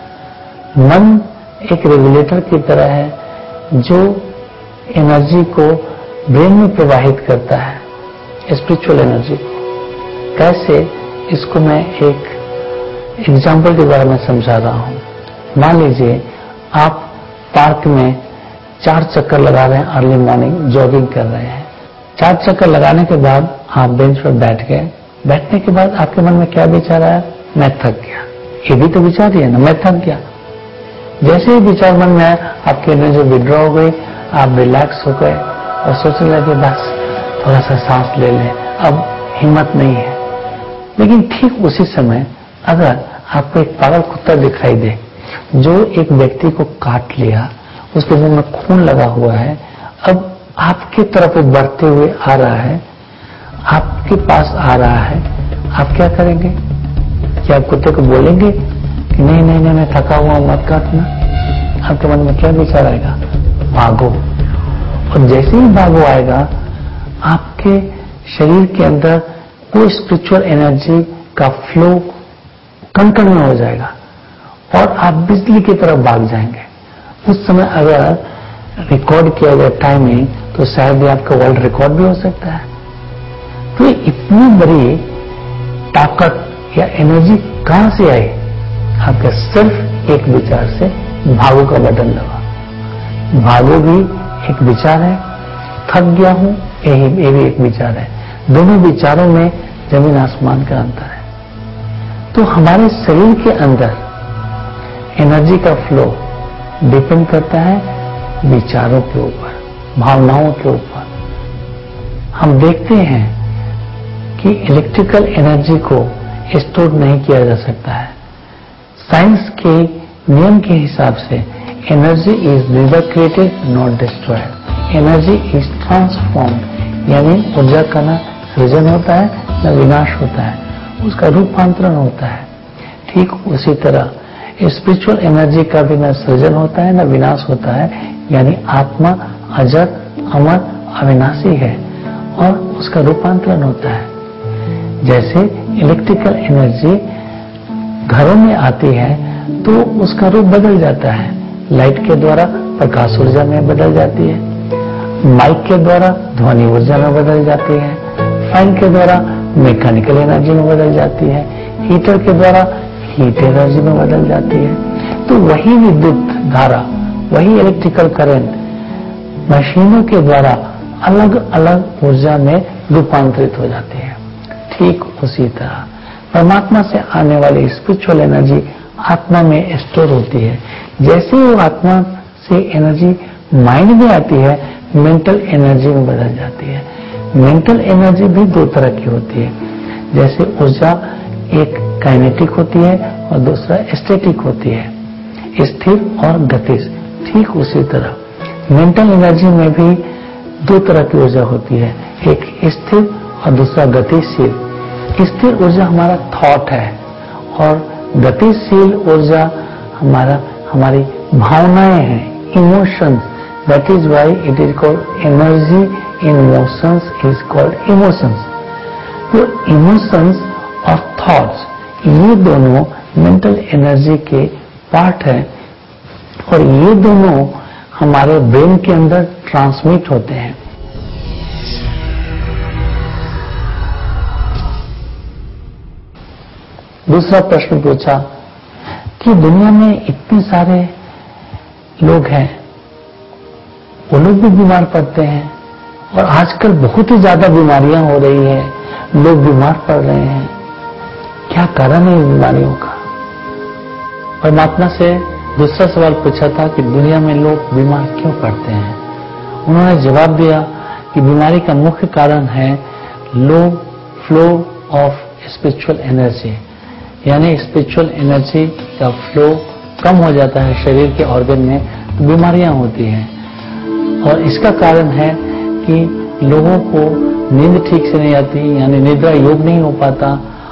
मन एक रेगुलेटर की तरह है जो एनर्जी को ब्रेन में प्रवाहित करता है, स्पिरिचुअल एनर्जी को। कैसे, इसको मैं एक एग्जाम्पल के द्वारा मैं समझा रहा हूं। मान लीजिए आप पार्क में चार चक्कर लगा रहे हैं, अर्ली मॉर्निंग जॉगिंग कर रहे हैं। चार चक्कर लगाने के बाद आप बेंच पर बैठ गए। बैठने के बाद आपके मन में क्या विचार आया? मैं थक गया। ये भी तो विचार ही है ना, मैं थक गया। जैसे ही विचार मन में आया, आपकी एनर्जी विड्रॉ हो गई, आप रिलैक्स हो गए और सोचने लगे बस थोड़ा सा सांस ले लें, अब हिम्मत नहीं है। लेकिन ठीक उसी समय अगर आपको एक पागल कुत्ता दिखाई दे जो एक व्यक्ति को काट लिया, उसके मुंह में खून लगा हुआ है, अब आपके तरफ वो बढ़ते हुए आ रहा है, आपके पास आ रहा है, आप क्या करेंगे? क्या आप कुत्ते को बोलेंगे कि नहीं नहीं नहीं मैं थका हुआ हूं, मत काटना? आपके मन में क्या विचार आएगा? भागो। और जैसे ही भागो आएगा, आपके शरीर के अंदर वो स्पिरिचुअल एनर्जी का फ्लो कण कण में हो जाएगा और आप बिजली की तरफ भाग जाएंगे। उस समय अगर रिकॉर्ड किया जाए टाइमिंग, तो शायद ये आपका वर्ल्ड रिकॉर्ड भी हो सकता है। तो इतनी बड़ी ताकत या एनर्जी कहां से आई? आपके सिर्फ एक विचार से, भागो का बटन दबा। भागो भी एक विचार है, थक गया हूं ये भी एक विचार है। दोनों विचारों में जमीन आसमान का अंतर है। तो हमारे शरीर के अंदर एनर्जी का फ्लो डिपेंड करता है विचारों के ऊपर, भावनाओं के ऊपर। हम देखते हैं कि इलेक्ट्रिकल एनर्जी को स्टोर नहीं किया जा सकता है। साइंस के नियम के हिसाब से energy is never created not destroyed, energy is transformed, यानी ऊर्जा का ना सृजन होता है न विनाश होता है, उसका रूपांतरण होता है। ठीक उसी तरह स्पिरिचुअल एनर्जी का भी न सृजन होता है न विनाश होता है, यानी आत्मा अजर अमर अविनाशी है और उसका रूपांतरण होता है। जैसे इलेक्ट्रिकल एनर्जी घरों में आती है तो उसका रूप बदल जाता है, लाइट के द्वारा प्रकाश ऊर्जा में बदल जाती है, माइक के द्वारा ध्वनि ऊर्जा में बदल जाती है, फैन के द्वारा मैकेनिकल एनर्जी में बदल जाती है, हीटर के द्वारा हीट एनर्जी में बदल जाती है। तो वही विद्युत धारा, वही इलेक्ट्रिकल करंट मशीनों के द्वारा अलग अलग ऊर्जा में रूपांतरित हो जाती है। ठीक उसी तरह परमात्मा से आने वाली स्पिरिचुअल एनर्जी आत्मा में स्टोर होती है। जैसे वो आत्मा से एनर्जी माइंड में आती है, मेंटल एनर्जी में बदल जाती है। मेंटल एनर्जी भी दो तरह की होती है, जैसे ऊर्जा एक काइनेटिक होती है और दूसरा स्टैटिक होती है, स्थिर और गतिज। ठीक उसी तरह मेंटल एनर्जी में भी दो तरह की ऊर्जा होती है, एक स्थिर और दूसरा गतिशील। स्थिर ऊर्जा हमारा थॉट है और गतिशील ऊर्जा हमारा हमारी भावनाएं हैं, emotions. That is why it is called energy in motions is called emotions. तो इमोशंस और थॉट्स ये दोनों मेंटल एनर्जी के पार्ट है और ये दोनों हमारे ब्रेन के अंदर ट्रांसमिट होते हैं। दूसरा प्रश्न पूछा कि दुनिया में इतने सारे लोग हैं, वो लोग भी बीमार पड़ते हैं और आजकल बहुत ही ज्यादा बीमारियां हो रही है, लोग बीमार पड़ रहे हैं, क्या कारण है इन बीमारियों का? परमात्मा से दूसरा सवाल पूछा था कि दुनिया में लोग बीमार क्यों पड़ते हैं। उन्होंने जवाब दिया कि बीमारी का मुख्य कारण है low flow of spiritual energy, यानी स्पिरिचुअल एनर्जी का फ्लो कम हो जाता है शरीर के ऑर्गन में, तो बीमारियां होती हैं। और इसका कारण है कि लोगों को नींद ठीक से नहीं आती, यानी निद्रा योग नहीं हो पाता,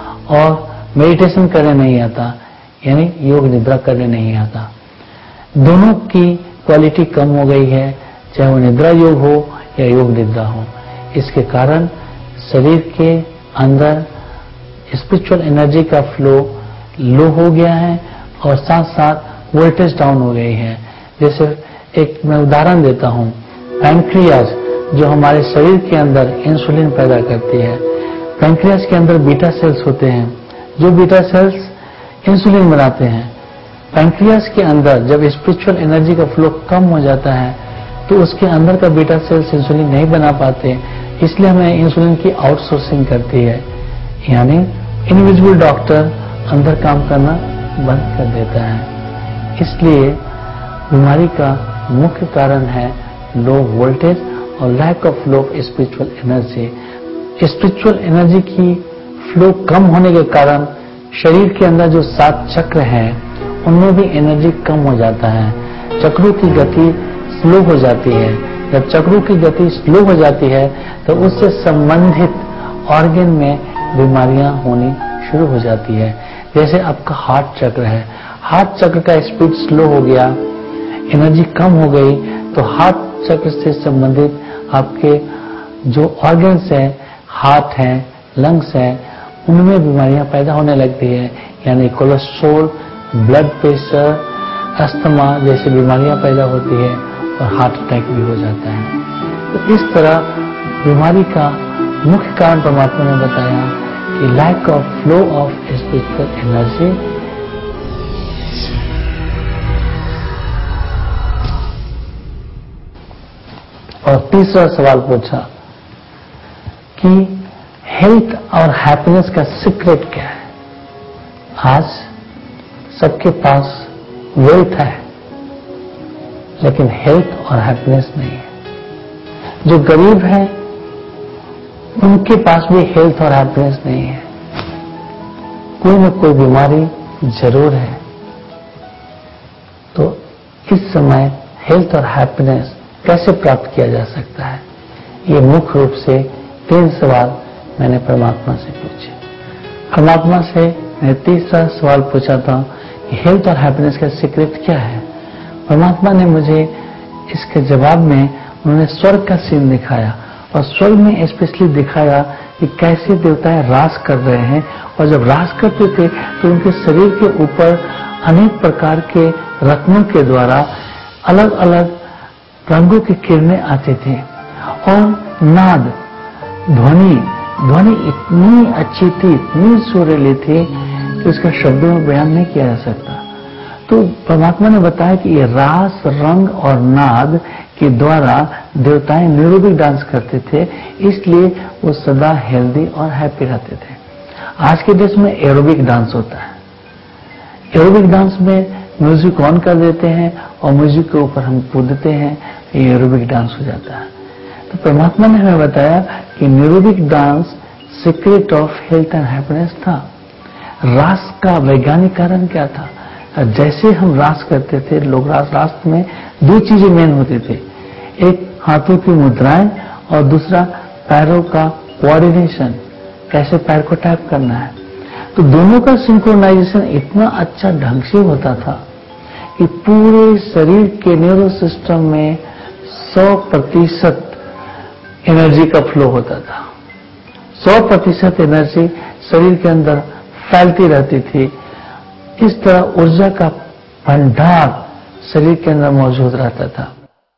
और मेडिटेशन करने नहीं आता, यानी योग निद्रा करने नहीं आता। दोनों की क्वालिटी कम हो गई है, चाहे वो निद्रा योग हो या योग निद्रा हो। इसके कारण शरीर के अंदर स्पिरिचुअल एनर्जी का फ्लो लो हो गया है और साथ साथ वोल्टेज डाउन हो गई है। जैसे एक मैं उदाहरण देता हूं, पैंक्रियाज जो हमारे शरीर के अंदर इंसुलिन पैदा करती है, पैंक्रियाज के अंदर बीटा सेल्स होते हैं, जो बीटा सेल्स इंसुलिन बनाते हैं। पैंक्रियाज के अंदर जब स्पिरिचुअल एनर्जी का फ्लो कम हो जाता है तो उसके अंदर का बीटा सेल्स इंसुलिन नहीं बना पाते, इसलिए हमें इंसुलिन की आउटसोर्सिंग करती है, यानी इनविजिबल डॉक्टर अंदर काम करना बंद कर देता है। इसलिए बीमारी का मुख्य कारण है लो वोल्टेज और lack of flow of spiritual energy. Spiritual energy की फ्लो कम होने के कारण शरीर के अंदर जो सात चक्र हैं उनमें भी एनर्जी कम हो जाता है, चक्रों की गति स्लो हो जाती है। जब चक्रों की गति स्लो हो जाती है तो उससे संबंधित ऑर्गन में बीमारियां होनी शुरू हो जाती है। जैसे आपका हार्ट चक्र है, हार्ट चक्र का स्पीड स्लो हो गया, एनर्जी कम हो गई, तो हार्ट चक्र से संबंधित आपके जो ऑर्गन्स हैं, हार्ट है, लंग्स है, उनमें बीमारियां पैदा होने लगती है, यानी कोलेस्ट्रॉल, ब्लड प्रेशर, अस्थमा जैसी बीमारियां पैदा होती है और हार्ट अटैक भी हो जाता है। तो इस तरह बीमारी का मुख्य कारण परमात्मा ने बताया कि lack of flow of spiritual energy. और तीसरा सवाल पूछा कि हेल्थ और हैप्पीनेस का सीक्रेट क्या है। आज सबके पास वेल्थ है लेकिन हेल्थ और हैप्पीनेस नहीं है। जो गरीब है उनके पास भी हेल्थ और हैप्पीनेस नहीं है, कोई न कोई बीमारी जरूर है। तो इस समय हेल्थ और हैप्पीनेस कैसे प्राप्त किया जा सकता है, ये मुख्य रूप से तीन सवाल मैंने परमात्मा से पूछे। परमात्मा से मैंने तीसरा सवाल पूछा था कि हेल्थ और हैप्पीनेस का सीक्रेट क्या है। परमात्मा ने मुझे इसके जवाब में उन्होंने स्वर्ग का सीन दिखाया और स्वर्ग में स्पेशली दिखाया कि कैसे देवताएं राज कर रहे हैं, और जब राज करते थे तो उनके शरीर के ऊपर अनेक प्रकार के रत्नों के द्वारा अलग अलग रंगों की किरणें आती थी और नाद ध्वनि ध्वनि इतनी अच्छी थी, इतनी सुरीली थी कि उसका शब्दों में बयान नहीं किया जा सकता। तो परमात्मा ने बताया कि ये रास, रंग और नाद के द्वारा देवताएं न्यूरोबिक डांस करते थे, इसलिए वो सदा हेल्दी और हैप्पी रहते थे। आज के देश में एरोबिक डांस होता है, एरोबिक डांस में म्यूजिक ऑन कर देते हैं और म्यूजिक के ऊपर हम कूदते हैं, ये एरोबिक डांस हो जाता है। तो परमात्मा ने हमें बताया कि aerobic dance secret of health and happiness था। रास का वैज्ञानिक कारण क्या था? जैसे हम रास करते थे, लोग रास रास में दो चीजें मेन होते थे, एक हाथों की मुद्राएं और दूसरा पैरों का कोऑर्डिनेशन, कैसे पैर को टैप करना है। तो दोनों का सिंक्रोनाइजेशन इतना अच्छा ढंग से होता था कि पूरे शरीर के न्यूरो सिस्टम में सौ प्रतिशत एनर्जी का फ्लो होता था। सौ प्रतिशत एनर्जी शरीर के अंदर फैलती रहती थी। इस तरह ऊर्जा का भंडार शरीर के अंदर मौजूद रहता था।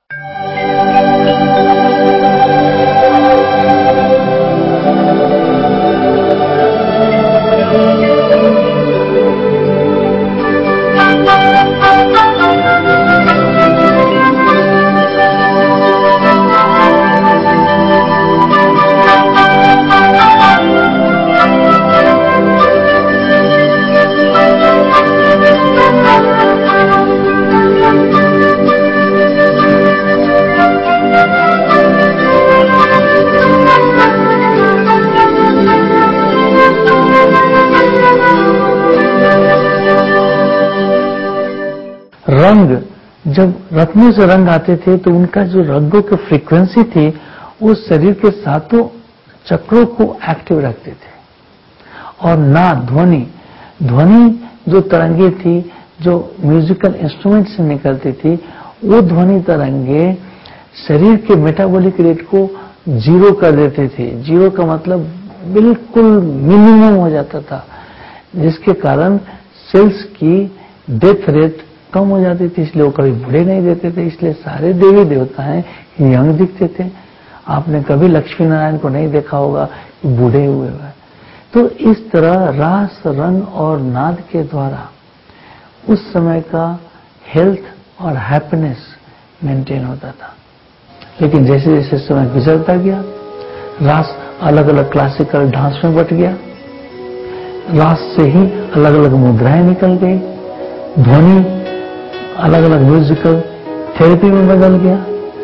रंग, जब रत्नों से रंग आते थे तो उनका जो रंगों की फ्रीक्वेंसी थी वो शरीर के सातों चक्रों को एक्टिव रखते थे। और नाद, ध्वनि ध्वनि जो तरंगे थी, जो म्यूजिकल इंस्ट्रूमेंट से निकलती थी, वो ध्वनि तरंगे शरीर के मेटाबॉलिक रेट को जीरो कर देते थे। जीरो का मतलब बिल्कुल मिनिमम हो जाता था, जिसके कारण सेल्स की डेथ रेट कम हो जाती थी। इसलिए वो कभी बूढ़े नहीं देते थे। इसलिए सारे देवी देवता हैं यंग दिखते थे। आपने कभी लक्ष्मी नारायण को नहीं देखा होगा कि बूढ़े हुए हुए। तो इस तरह रास, रंग और नाद के द्वारा उस समय का हेल्थ और हैप्पीनेस मेंटेन होता था। लेकिन जैसे जैसे समय गुजरता गया, रास अलग अलग क्लासिकल डांस में बट गया। रास से ही अलग अलग मुद्राएं निकल गई। ध्वनि अलग अलग म्यूजिकल थेरेपी में बदल गया।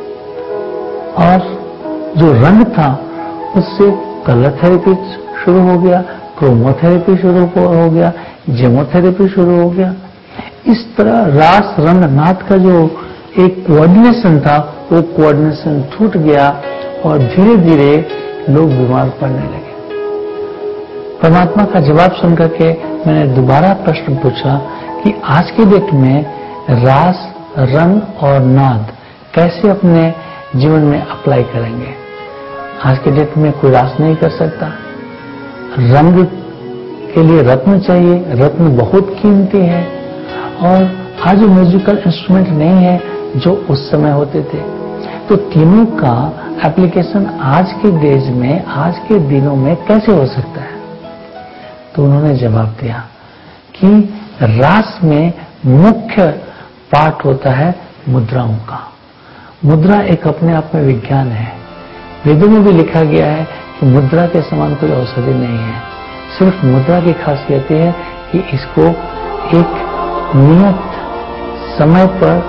और जो रंग था उससे कलर थेरेपी शुरू हो गया, क्रोमोथेरेपी शुरू हो गया, जेमोथेरेपी शुरू हो गया। इस तरह रास, रंग, नाद का जो एक कोऑर्डिनेशन था वो कोऑर्डिनेशन टूट गया और धीरे धीरे लोग बीमार पड़ने लगे। परमात्मा का जवाब सुनकर के मैंने दोबारा प्रश्न पूछा कि आज के डेट में रास, रंग और नाद कैसे अपने जीवन में अप्लाई करेंगे। आज के डेट में कोई रास नहीं कर सकता। रंग के लिए रत्न चाहिए, रत्न बहुत कीमती है। और आज म्यूजिकल इंस्ट्रूमेंट नहीं है जो उस समय होते थे। तो तीनों का एप्लीकेशन आज के डेज में, आज के दिनों में कैसे हो सकता है। तो उन्होंने जवाब दिया कि रास में मुख्य पार्ट होता है मुद्राओं का। मुद्रा एक अपने आप में विज्ञान है। वेदों में भी लिखा गया है कि मुद्रा के समान कोई औषधि नहीं है। सिर्फ मुद्रा की खासियत है कि इसको एक नियत समय पर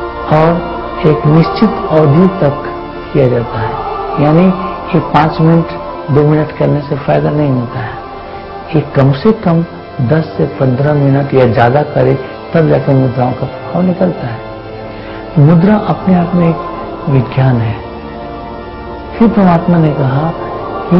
और एक निश्चित अवधि तक किया जाता है। यानी कि पांच मिनट दो मिनट करने से फायदा नहीं होता है। ये कम से कम दस से पंद्रह मिनट या ज्यादा करे तब जाकर मुद्राओं का प्रभाव निकलता है। मुद्रा अपने आप में एक विज्ञान है। फिर परमात्मा ने कहा कि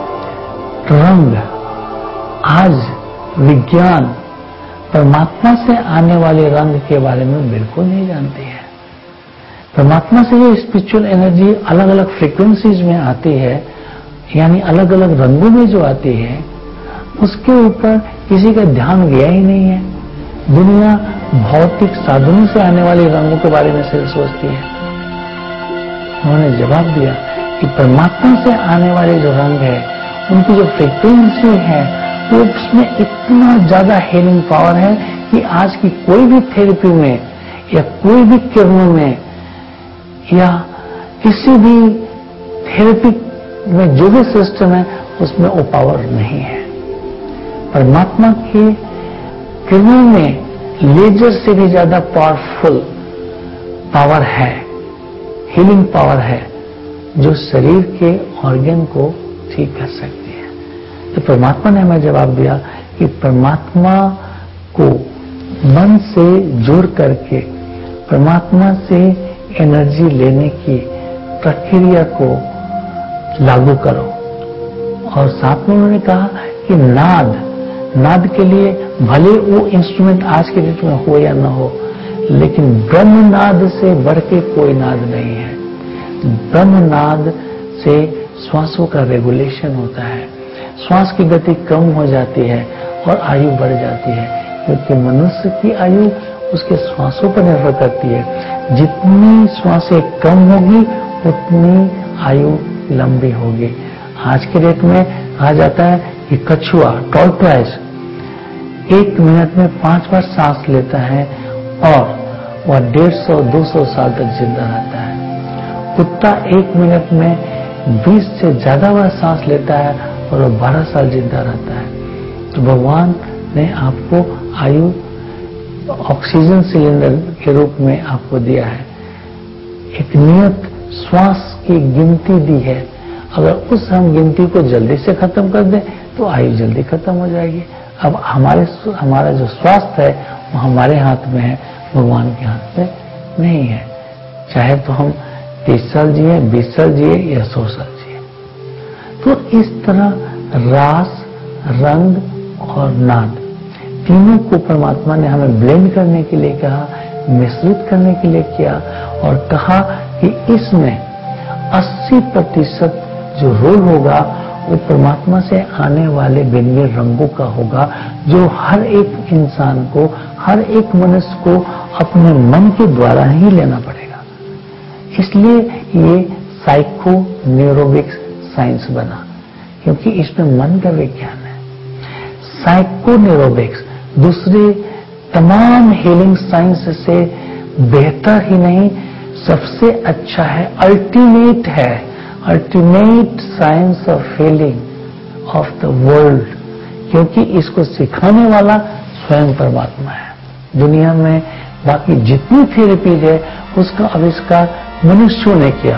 रंग, आज विज्ञान परमात्मा से आने वाले रंग के बारे में बिल्कुल नहीं जानती है। परमात्मा से जो स्पिरिचुअल एनर्जी अलग अलग फ्रीक्वेंसीज में आती है, यानी अलग अलग रंगों में जो आती है, उसके ऊपर किसी का ध्यान गया ही नहीं है। दुनिया भौतिक साधनों से आने वाले रंगों के बारे में सिर्फ सोचती है। उन्होंने जवाब दिया कि परमात्मा से आने वाले जो रंग है, उनकी जो फ्रीक्वेंसी है, वो उसमें इतना ज्यादा हीलिंग पावर है कि आज की कोई भी थेरेपी में या कोई भी किरणों में या किसी भी थेरेपी में जो भी सिस्टम है उसमें वो पावर नहीं है। परमात्मा की किरणों में लेजर से भी ज्यादा पावरफुल पावर है, हीलिंग पावर है, जो शरीर के ऑर्गन को ठीक कर सकती है। तो परमात्मा ने हमें जवाब दिया कि परमात्मा को मन से जोड़ करके परमात्मा से एनर्जी लेने की प्रक्रिया को लागू करो। और साथ में उन्होंने कहा कि नाद नाद के लिए भले वो इंस्ट्रूमेंट आज के डेट में हो या ना हो, लेकिन ब्रह्मनाद से बढ़ के कोई नाद नहीं है। ब्रह्मनाद से श्वासों का रेगुलेशन होता है, श्वास की गति कम हो जाती है और आयु बढ़ जाती है, क्योंकि मनुष्य की आयु उसके श्वासों पर निर्भर करती है। जितनी श्वासें कम होगी उतनी आयु लंबी होगी। आज के डेट में कहा जाता है कि कछुआ टॉर्टोइज एक मिनट में पांच बार सांस लेता है और वह डेढ़ सौ दो सौ साल तक जिंदा रहता है। कुत्ता एक मिनट में बीस से ज्यादा बार सांस लेता है और वह बारह साल जिंदा रहता है। तो भगवान ने आपको आयु ऑक्सीजन सिलेंडर के रूप में आपको दिया है, एक नियत श्वास की गिनती दी है। अगर उस हम गिनती को जल्दी से खत्म कर दें तो आयु जल्दी खत्म हो जाएगी। अब हमारे हमारा जो स्वास्थ्य है वो हमारे हाथ में है, भगवान के हाथ में नहीं है। चाहे तो हम तीस साल जिए, बीस साल जिए या सौ साल जिए। तो इस तरह रास, रंग और नाद तीनों को परमात्मा ने हमें ब्लेंड करने के लिए कहा, मिश्रित करने के लिए किया और कहा कि इसमें अस्सी प्रतिशत जो रोल होगा वो परमात्मा से आने वाले भिन्न भिन्न रंगों का होगा, जो हर एक इंसान को, हर एक मनुष्य को अपने मन के द्वारा ही लेना पड़ेगा। इसलिए ये साइको न्यूरोबिक्स साइंस बना, क्योंकि इसमें मन का विज्ञान है। साइको न्यूरोबिक्स दूसरे तमाम हीलिंग साइंस से बेहतर ही नहीं, सबसे अच्छा है, अल्टीमेट है, ultimate science of healing of the world, क्योंकि इसको सिखाने वाला स्वयं परमात्मा है। दुनिया में बाकी जितनी थेरेपीज है उसका आविष्कार मनुष्यों ने किया,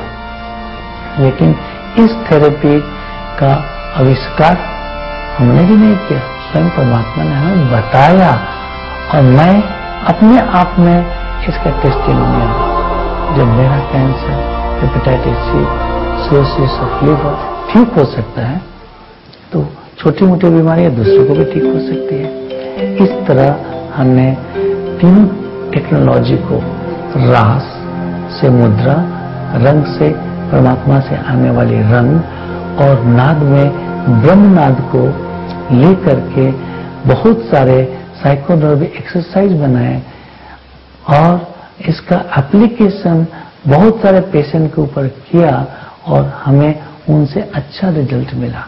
लेकिन इस थेरेपी का आविष्कार हमने भी नहीं किया, स्वयं परमात्मा ने हमें बताया। और मैं अपने आप में इसका टेस्टिमोनियल हूं। जब मेरा cancer, hepatitis C, cirrhosis of liver ठीक हो सकता है, तो छोटी मोटी बीमारियां दूसरों को भी ठीक हो सकती है। इस तरह हमने तीनों टेक्नोलॉजी को, रास से मुद्रा, रंग से परमात्मा से आने वाली रंग और नाद में ब्रह्मनाद को लेकर के बहुत सारे साइकोनर्विक एक्सरसाइज बनाए और इसका एप्लीकेशन बहुत सारे पेशेंट के ऊपर किया और हमें उनसे अच्छा रिजल्ट मिला।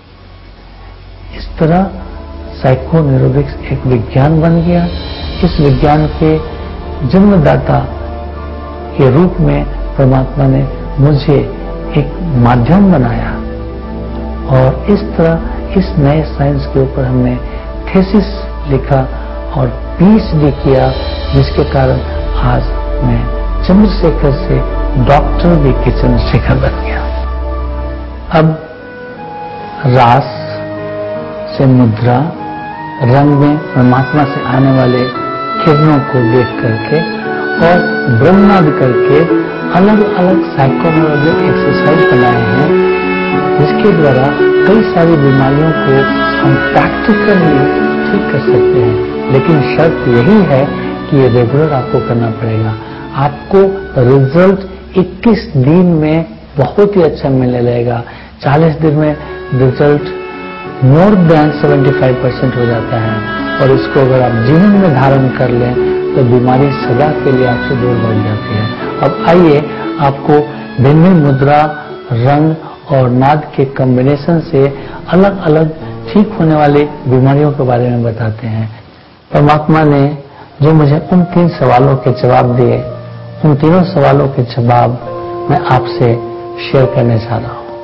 इस तरह साइकोन्यूरोबिक्स एक विज्ञान बन गया। इस विज्ञान के जन्मदाता के रूप में परमात्मा ने मुझे एक माध्यम बनाया और इस तरह इस नए साइंस के ऊपर हमने थीसिस लिखा और पीएचडी किया, जिसके कारण आज मैं चंद्रशेखर से डॉक्टर भी के चंद्रशेखर बन गया। अब रास से मुद्रा, रंग में परमात्मा से आने वाले किरणों को देख करके और ब्रह्मनाद करके अलग अलग साइकोनर्विक एक्सरसाइज बनाए हैं, जिसके द्वारा कई सारी बीमारियों को हम प्रैक्टिकली ठीक कर सकते हैं। लेकिन शर्त यही है कि ये रेगुलर आपको करना पड़ेगा। आपको रिजल्ट इक्कीस दिन में बहुत ही अच्छा मिलने लगेगा। चालीस दिन में रिजल्ट मोर देन पचहत्तर परसेंट हो जाता है और इसको अगर आप जीवन में धारण कर लें तो बीमारी सदा के लिए आपसे दूर भाग जाती है। अब आइए आपको भिन्न मुद्रा, रंग और नाद के कॉम्बिनेशन से अलग अलग ठीक होने वाली बीमारियों के बारे में बताते हैं। परमात्मा ने जो मुझे उन तीन सवालों के जवाब दिए, उन तीनों सवालों के जवाब मैं आपसे शेयर करने जा रहा हूं।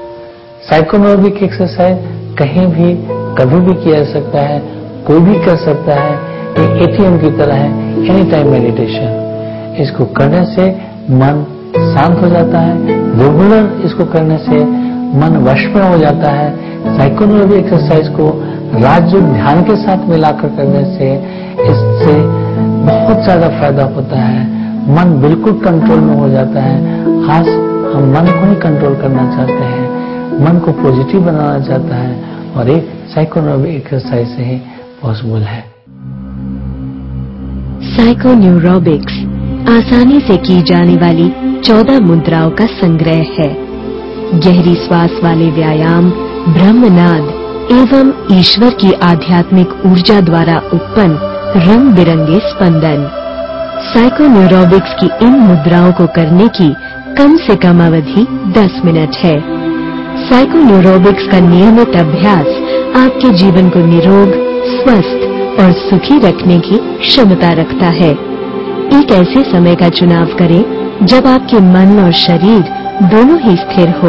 साइकोनर्विक एक्सरसाइज कहीं भी कभी भी किया जा सकता है, कोई भी कर सकता है। ये एटीएम की तरह है, एनी टाइम मेडिटेशन। इसको करने से मन शांत हो जाता है। रेगुलर इसको करने से मन वश में हो जाता है। साइकोन्यूरोबिक एक्सरसाइज को राजयोग ध्यान के साथ मिलाकर करने से इससे बहुत ज्यादा फायदा होता है। मन बिल्कुल कंट्रोल में हो जाता है। आज हम मन को ही कंट्रोल करना चाहते हैं, मन को पॉजिटिव बनाना चाहता है, और एक साइकोन्यूरोबिक एक्सरसाइज से ही पॉसिबल है। साइकोन्यूरोबिक्स आसानी से की जाने वाली चौदह मुद्राओं का संग्रह है। गहरी श्वास वाले व्यायाम, ब्रह्मनाद एवं ईश्वर की आध्यात्मिक ऊर्जा द्वारा उत्पन्न रंग बिरंगे स्पंदन। साइकोन्यूरोबिक्स की इन मुद्राओं को करने की कम से कम अवधि दस मिनट है। साइकोन्यूरोबिक्स का नियमित अभ्यास आपके जीवन को निरोग, स्वस्थ और सुखी रखने की क्षमता रखता है। एक ऐसे समय का चुनाव करें जब आपके मन और शरीर दोनों ही स्थिर हो।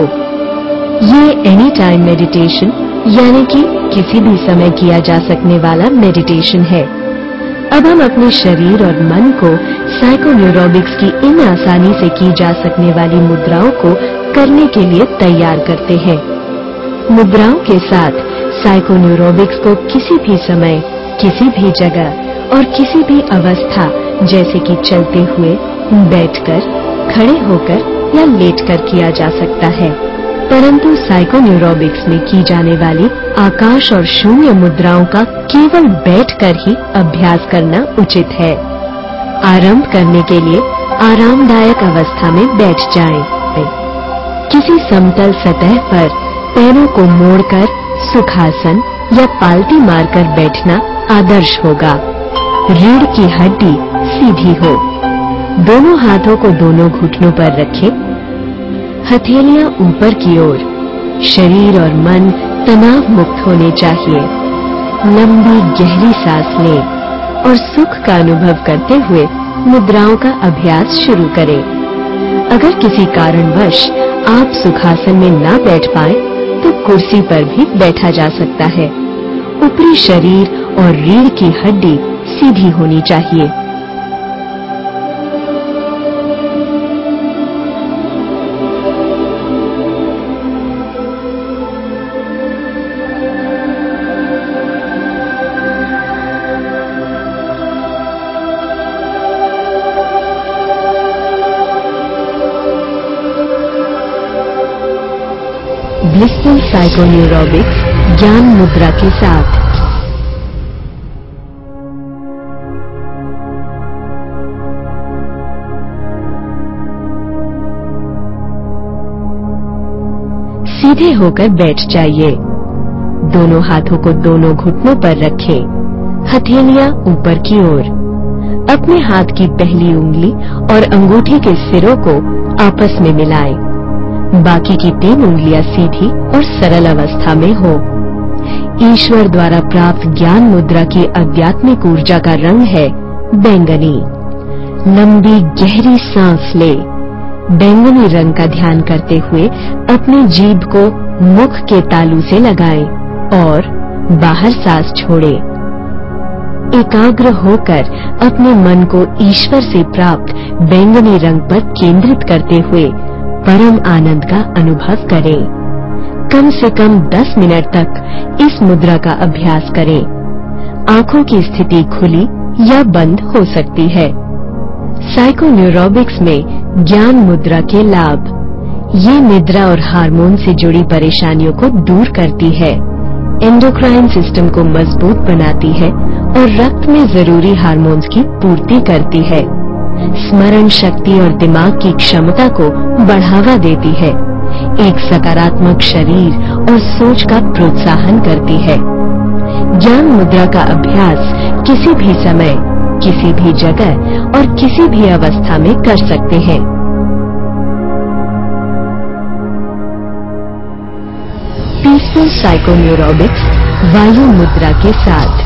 ये एनी टाइम मेडिटेशन यानी कि किसी भी समय किया जा सकने वाला मेडिटेशन है। अब हम अपने शरीर और मन को साइकोन्यूरोबिक्स की इन आसानी से की जा सकने वाली मुद्राओं को करने के लिए तैयार करते हैं। मुद्राओं के साथ साइकोन्यूरोबिक्स को किसी भी समय, किसी भी जगह और किसी भी अवस्था जैसे कि चलते हुए, बैठकर, खड़े होकर या लेटकर किया जा सकता है। परंतु साइकोन्यूरोबिक्स में की जाने वाली आकाश और शून्य मुद्राओं का केवल बैठकर ही अभ्यास करना उचित है। आरंभ करने के लिए आरामदायक अवस्था में बैठ जाएं। किसी समतल सतह पर पैरों को मोड़कर सुखासन या पालती मारकर बैठना आदर्श होगा। रीढ़ की हड्डी सीधी हो। दोनों हाथों को दोनों घुटनों पर रखें। हथेलियां ऊपर की ओर। शरीर और मन तनाव मुक्त होने चाहिए। लंबी गहरी सांस लें और सुख का अनुभव करते हुए मुद्राओं का अभ्यास शुरू करें। अगर किसी कारणवश आप सुखासन में ना बैठ पाए तो कुर्सी पर भी बैठा जा सकता है। ऊपरी शरीर और रीढ़ की हड्डी सीधी होनी चाहिए। ब्लिसफुल साइकोन्यूरोबिक्स ज्ञान मुद्रा के साथ। सीधे होकर बैठ जाइए। दोनों हाथों को दोनों घुटनों पर रखें। हथेलियां ऊपर की ओर। अपने हाथ की पहली उंगली और अंगूठी के सिरों को आपस में मिलाएं। बाकी की तीन उंगलियां सीधी और सरल अवस्था में हो। ईश्वर द्वारा प्राप्त ज्ञान मुद्रा की आध्यात्मिक ऊर्जा का रंग है बैंगनी। लंबी गहरी सांस ले। बैंगनी रंग का ध्यान करते हुए अपनी जीभ को मुख के तालू से लगाएं और बाहर सांस छोड़ें। एकाग्र होकर अपने मन को ईश्वर से प्राप्त बैंगनी रंग पर केंद्रित करते हुए परम आनंद का अनुभव करें। कम से कम दस मिनट तक इस मुद्रा का अभ्यास करें। आंखों की स्थिति खुली या बंद हो सकती है। साइकोन्यूरोबिक्स में ज्ञान मुद्रा के लाभ। ये निद्रा और हार्मोन से जुड़ी परेशानियों को दूर करती है, एंडोक्राइन सिस्टम को मजबूत बनाती है और रक्त में जरूरी हार्मोन्स की पूर्ति करती है। स्मरण शक्ति और दिमाग की क्षमता को बढ़ावा देती है। एक सकारात्मक शरीर और सोच का प्रोत्साहन करती है। ज्ञान मुद्रा का अभ्यास किसी भी समय, किसी भी जगह और किसी भी अवस्था में कर सकते हैं। पीसफुल साइकोन्यूरोबिक्स वायु मुद्रा के साथ।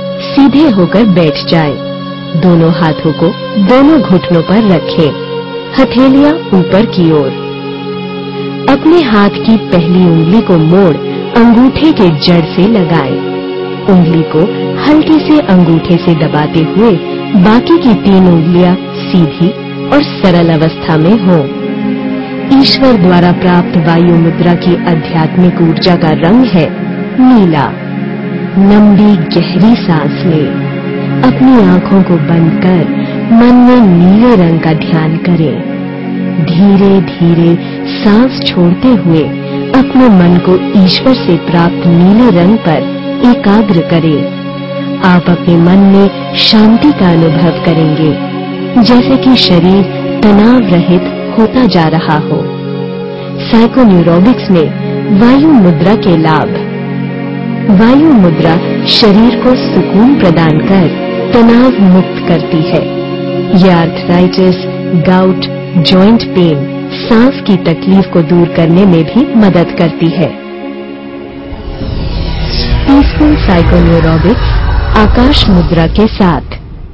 सीधे होकर बैठ जाएं। दोनों हाथों को दोनों घुटनों पर रखें। हथेलियां ऊपर की ओर। अपने हाथ की पहली उंगली को मोड़ अंगूठे के जड़ से लगाएं। उंगली को हल्के से अंगूठे से दबाते हुए बाकी की तीन उंगलियां सीधी और सरल अवस्था में हो। ईश्वर द्वारा प्राप्त वायु मुद्रा की आध्यात्मिक ऊर्जा का रंग है नीला। लंबी गहरी सांस लें। अपनी आंखों को बंद कर मन में नीले रंग का ध्यान करें। धीरे धीरे सांस छोड़ते हुए अपने मन को ईश्वर से प्राप्त नीले रंग पर एकाग्र करें। आप अपने मन में शांति का अनुभव करेंगे, जैसे कि शरीर तनाव रहित होता जा रहा हो। साइकोन्यूरोबिक्स में वायु मुद्रा के लाभ। वायु मुद्रा शरीर को सुकून प्रदान कर तनाव मुक्त करती है। यह आर्थराइटिस, गाउट, जॉइंट पेन, सांस की तकलीफ को दूर करने में भी मदद करती है। पीसफुल साइकोन्यूरोबिक्स आकाश मुद्रा के साथ।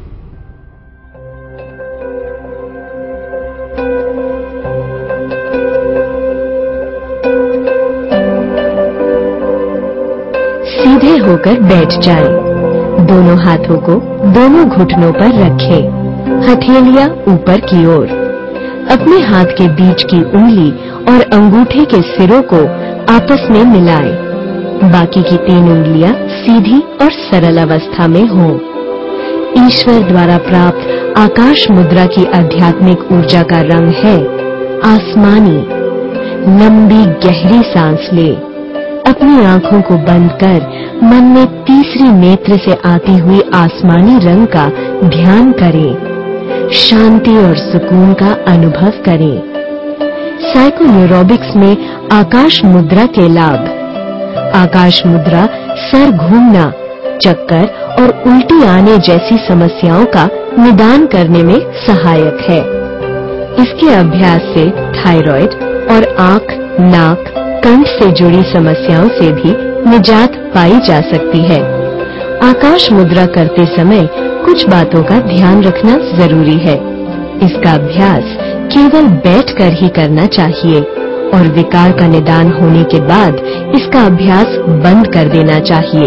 सीधे होकर बैठ जाएं। दोनों हाथों को दोनों घुटनों पर रखें। हथेलियां ऊपर की ओर। अपने हाथ के बीच की उंगली और अंगूठे के सिरों को आपस में मिलाएं। बाकी की तीन उंगलियां सीधी और सरल अवस्था में हों। ईश्वर द्वारा प्राप्त आकाश मुद्रा की आध्यात्मिक ऊर्जा का रंग है आसमानी। लंबी गहरी सांस लें। अपनी आंखों को बंद कर मन में तीसरी नेत्र से आती हुई आसमानी रंग का ध्यान करें। शांति और सुकून का अनुभव करें। साइकोन्यूरोबिक्स में आकाश मुद्रा के लाभ। आकाश मुद्रा सर घूमना, चक्कर और उल्टी आने जैसी समस्याओं का निदान करने में सहायक है। इसके अभ्यास से थायराइड और आंख, नाक, कंठ से जुड़ी समस्याओं से भी निजात पाई जा सकती है। आकाश मुद्रा करते समय कुछ बातों का ध्यान रखना जरूरी है। इसका अभ्यास केवल बैठकर ही करना चाहिए और विकार का निदान होने के बाद इसका अभ्यास बंद कर देना चाहिए।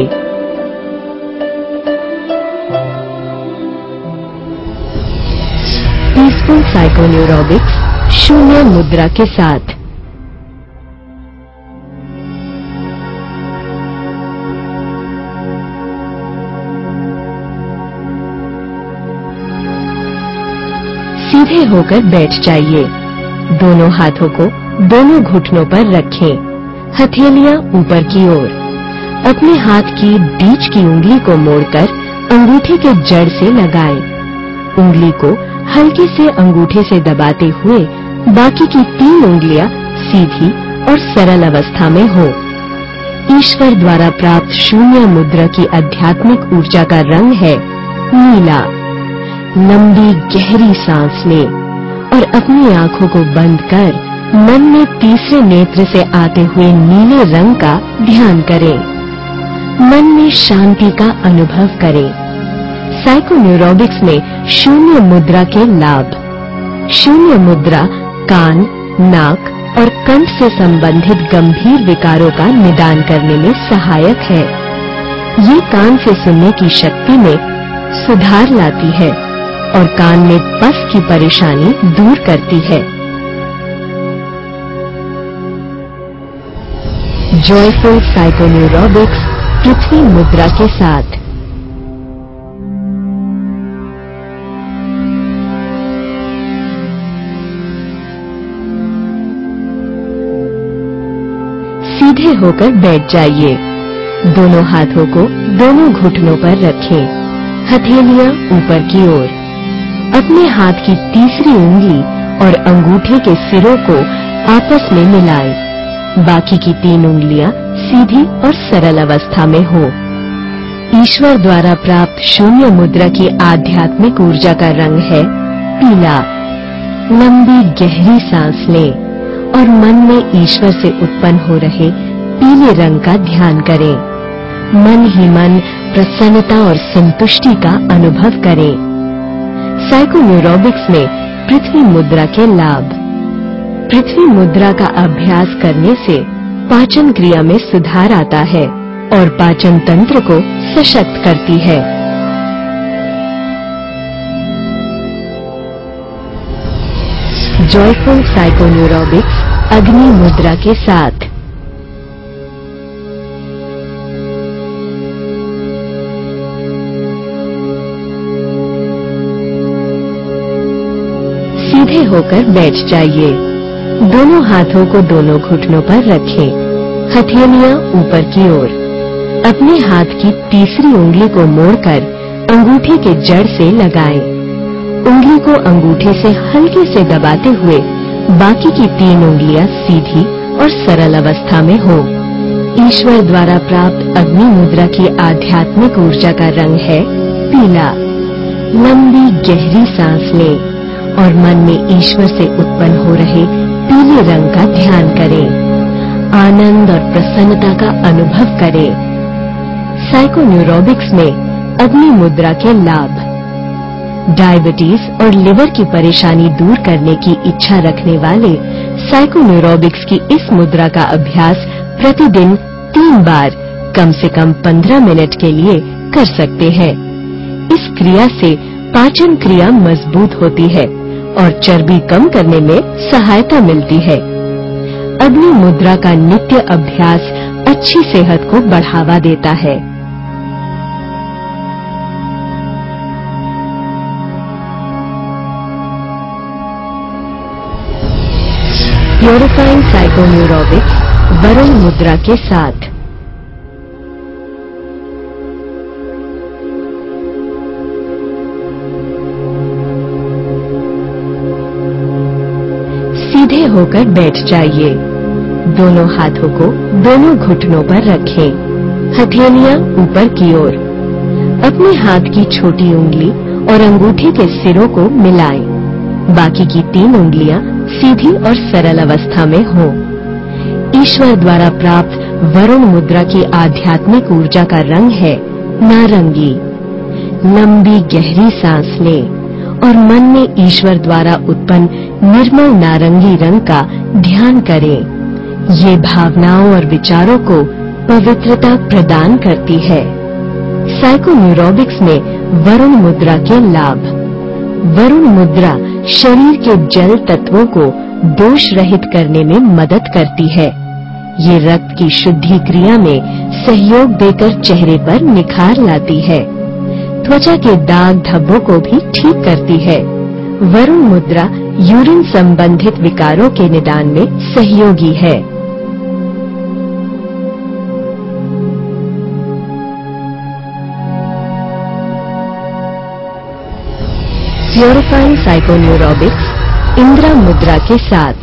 पीसफुल साइकोन्यूरोबिक्स शून्य मुद्रा के साथ। सीधे होकर बैठ जाइए। दोनों हाथों को दोनों घुटनों पर रखें। हथेलियां ऊपर की ओर। अपने हाथ की बीच की उंगली को मोड़कर अंगूठे के जड़ से लगाएं। उंगली को हल्के से अंगूठे से दबाते हुए बाकी की तीन उंगलियां सीधी और सरल अवस्था में हो। ईश्वर द्वारा प्राप्त शून्य मुद्रा की आध्यात्मिक ऊर्जा का रंग है नीला। लंबी गहरी सांस लें और अपनी आंखों को बंद कर मन में तीसरे नेत्र से आते हुए नीले रंग का ध्यान करें। मन में शांति का अनुभव करें। साइकोन्यूरोबिक्स में शून्य मुद्रा के लाभ। शून्य मुद्रा कान, नाक और कंठ से संबंधित गंभीर विकारों का निदान करने में सहायक है। ये कान से सुनने की शक्ति में सुधार लाती है और कान में पस की परेशानी दूर करती है। जॉयफुल साइकोन्यूरोबिक्स पृथ्वी मुद्रा के साथ। सीधे होकर बैठ जाइए। दोनों हाथों को दोनों घुटनों पर रखें। हथेलियां ऊपर की ओर। अपने हाथ की तीसरी उंगली और अंगूठे के सिरों को आपस में मिलाएं। बाकी की तीन उंगलियां सीधी और सरल अवस्था में हो। ईश्वर द्वारा प्राप्त शून्य मुद्रा की आध्यात्मिक ऊर्जा का रंग है पीला। लंबी गहरी सांस लें और मन में ईश्वर से उत्पन्न हो रहे पीले रंग का ध्यान करें। मन ही मन प्रसन्नता और संतुष्टि का अनुभव करें। साइकोन्यूरोबिक्स में पृथ्वी मुद्रा के लाभ। पृथ्वी मुद्रा का अभ्यास करने से पाचन क्रिया में सुधार आता है और पाचन तंत्र को सशक्त करती है। जॉयफुल साइकोन्यूरोबिक्स अग्नि मुद्रा के साथ। सीधे होकर बैठ जाइए। दोनों हाथों को दोनों घुटनों पर रखें, हथेलियां ऊपर की ओर। अपने हाथ की तीसरी उंगली को मोड़कर अंगूठे के जड़ से लगाएं। उंगली को अंगूठे से हल्के से दबाते हुए बाकी की तीन उंगलियां सीधी और सरल अवस्था में हो। ईश्वर द्वारा प्राप्त अग्नि मुद्रा की आध्यात्मिक ऊर्जा का रंग है पीला। लंबी गहरी सांस लें और मन में ईश्वर से उत्पन्न हो रहे पीले रंग का ध्यान करें। आनंद और प्रसन्नता का अनुभव करें। साइकोन्यूरोबिक्स में अग्नि मुद्रा के लाभ। डायबिटीज और लिवर की परेशानी दूर करने की इच्छा रखने वाले साइकोन्यूरोबिक्स की इस मुद्रा का अभ्यास प्रतिदिन तीन बार कम से कम पंद्रह मिनट के लिए कर सकते हैं। इस क्रिया से पाचन क्रिया मजबूत होती है और चर्बी कम करने में सहायता मिलती है। अग्नि मुद्रा का नित्य अभ्यास अच्छी सेहत को बढ़ावा देता है। प्यूरिफाइंग साइकोन्यूरोबिक्स वरुण मुद्रा के साथ। सीधे होकर बैठ जाइए। दोनों हाथों को दोनों घुटनों पर रखें, हथेलियां ऊपर की ओर। अपने हाथ की छोटी उंगली और अंगूठे के सिरों को मिलाएं। बाकी की तीन उंगलियां सीधी और सरल अवस्था में हो। ईश्वर द्वारा प्राप्त वरुण मुद्रा की आध्यात्मिक ऊर्जा का रंग है नारंगी। लंबी गहरी सांस लें और मन में ईश्वर द्वारा उत्पन्न निर्मल नारंगी रंग का ध्यान करें। ये भावनाओं और विचारों को पवित्रता प्रदान करती है। साइकोन्यूरोबिक्स में वरुण मुद्रा के लाभ। वरुण मुद्रा शरीर के जल तत्वों को दोष रहित करने में मदद करती है। ये रक्त की शुद्धि क्रिया में सहयोग देकर चेहरे पर निखार लाती है। त्वचा के दाग धब्बों को भी ठीक करती है। वरुण मुद्रा यूरिन संबंधित विकारों के निदान में सहयोगी है। प्यूरिफाइंग साइकोन्यूरोबिक्स इंद्रा मुद्रा के साथ।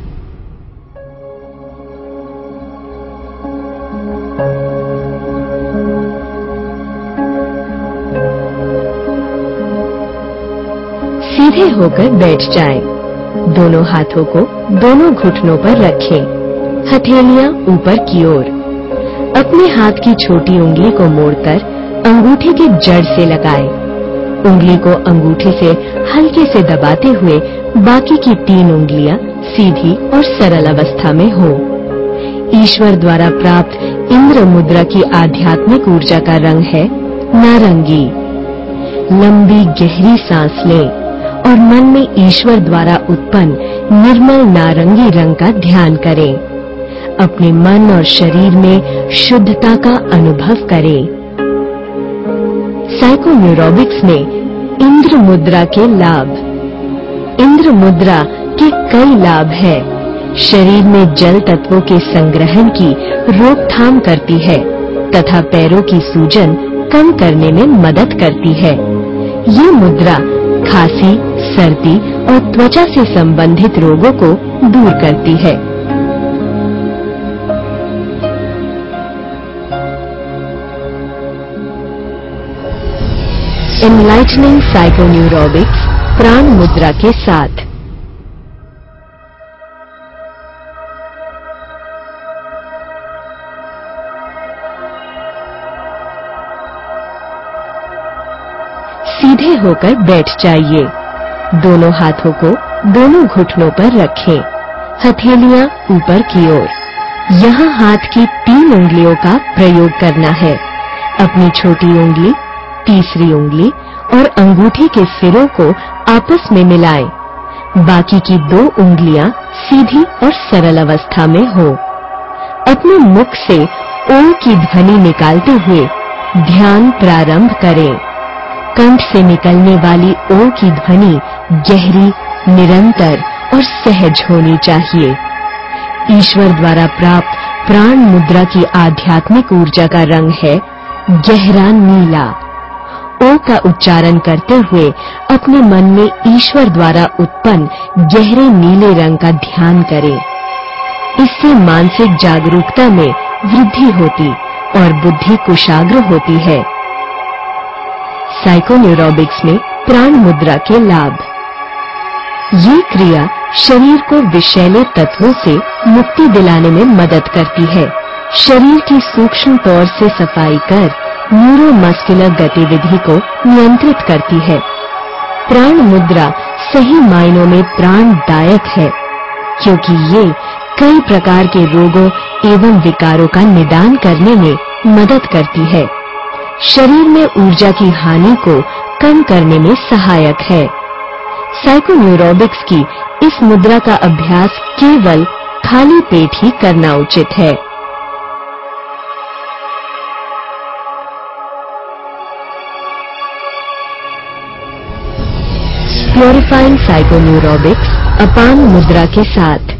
सीधे होकर बैठ जाएं। दोनों हाथों को दोनों घुटनों पर रखें, हथेलियां ऊपर की ओर। अपने हाथ की छोटी उंगली को मोड़कर अंगूठे के जड़ से लगाएं। उंगली को अंगूठे से हल्के से दबाते हुए बाकी की तीन उंगलियां सीधी और सरल अवस्था में हो। ईश्वर द्वारा प्राप्त इंद्र मुद्रा की आध्यात्मिक ऊर्जा का रंग है नारंगी। लंबी गहरी सांस लें और मन में ईश्वर द्वारा उत्पन्न निर्मल नारंगी रंग का ध्यान करें। अपने मन और शरीर में शुद्धता का अनुभव करें। साइकोन्यूरोबिक्स में इंद्र मुद्रा के लाभ। इंद्र मुद्रा के कई लाभ हैं। शरीर में जल तत्वों के संग्रहण की रोकथाम करती है तथा पैरों की सूजन कम करने में मदद करती है। ये मुद्रा खांसी, सर्दी और त्वचा से संबंधित रोगों को दूर करती है। एनलाइटनिंग साइकोन्यूरोबिक्स प्राण मुद्रा के साथ। सीधे होकर बैठ जाइए। दोनों हाथों को दोनों घुटनों पर रखें, हथेलियां ऊपर की ओर। यहाँ हाथ की तीन उंगलियों का प्रयोग करना है। अपनी छोटी उंगली, तीसरी उंगली और अंगूठी के सिरों को आपस में मिलाएं। बाकी की दो उंगलियां सीधी और सरल अवस्था में हो। अपने मुख से ओ की ध्वनि निकालते हुए ध्यान प्रारंभ करें। कंठ से निकलने वाली ओ की ध्वनि गहरी, निरंतर और सहज होनी चाहिए। ईश्वर द्वारा प्राप्त प्राण मुद्रा की आध्यात्मिक ऊर्जा का रंग है गहरा नीला। ओ का उच्चारण करते हुए अपने मन में ईश्वर द्वारा उत्पन्न गहरे नीले रंग का ध्यान करें। इससे मानसिक जागरूकता में वृद्धि होती और बुद्धि कुशाग्र होती है। साइकोन्यूरोबिक्स में प्राण मुद्रा के लाभ। ये क्रिया शरीर को विषैले तत्वों से मुक्ति दिलाने में मदद करती है। शरीर की सूक्ष्म तौर से सफाई कर न्यूरोमस्कुलर गतिविधि को नियंत्रित करती है। प्राण मुद्रा सही मायनों में प्राणदायक है, क्योंकि ये कई प्रकार के रोगों एवं विकारों का निदान करने में मदद करती है। शरीर में ऊर्जा की हानि को कम करने में सहायक है। साइकोन्यूरोबिक्स की इस मुद्रा का अभ्यास केवल खाली पेट ही करना उचित है। प्योरिफाइंग साइकोन्यूरोबिक्स अपान मुद्रा के साथ।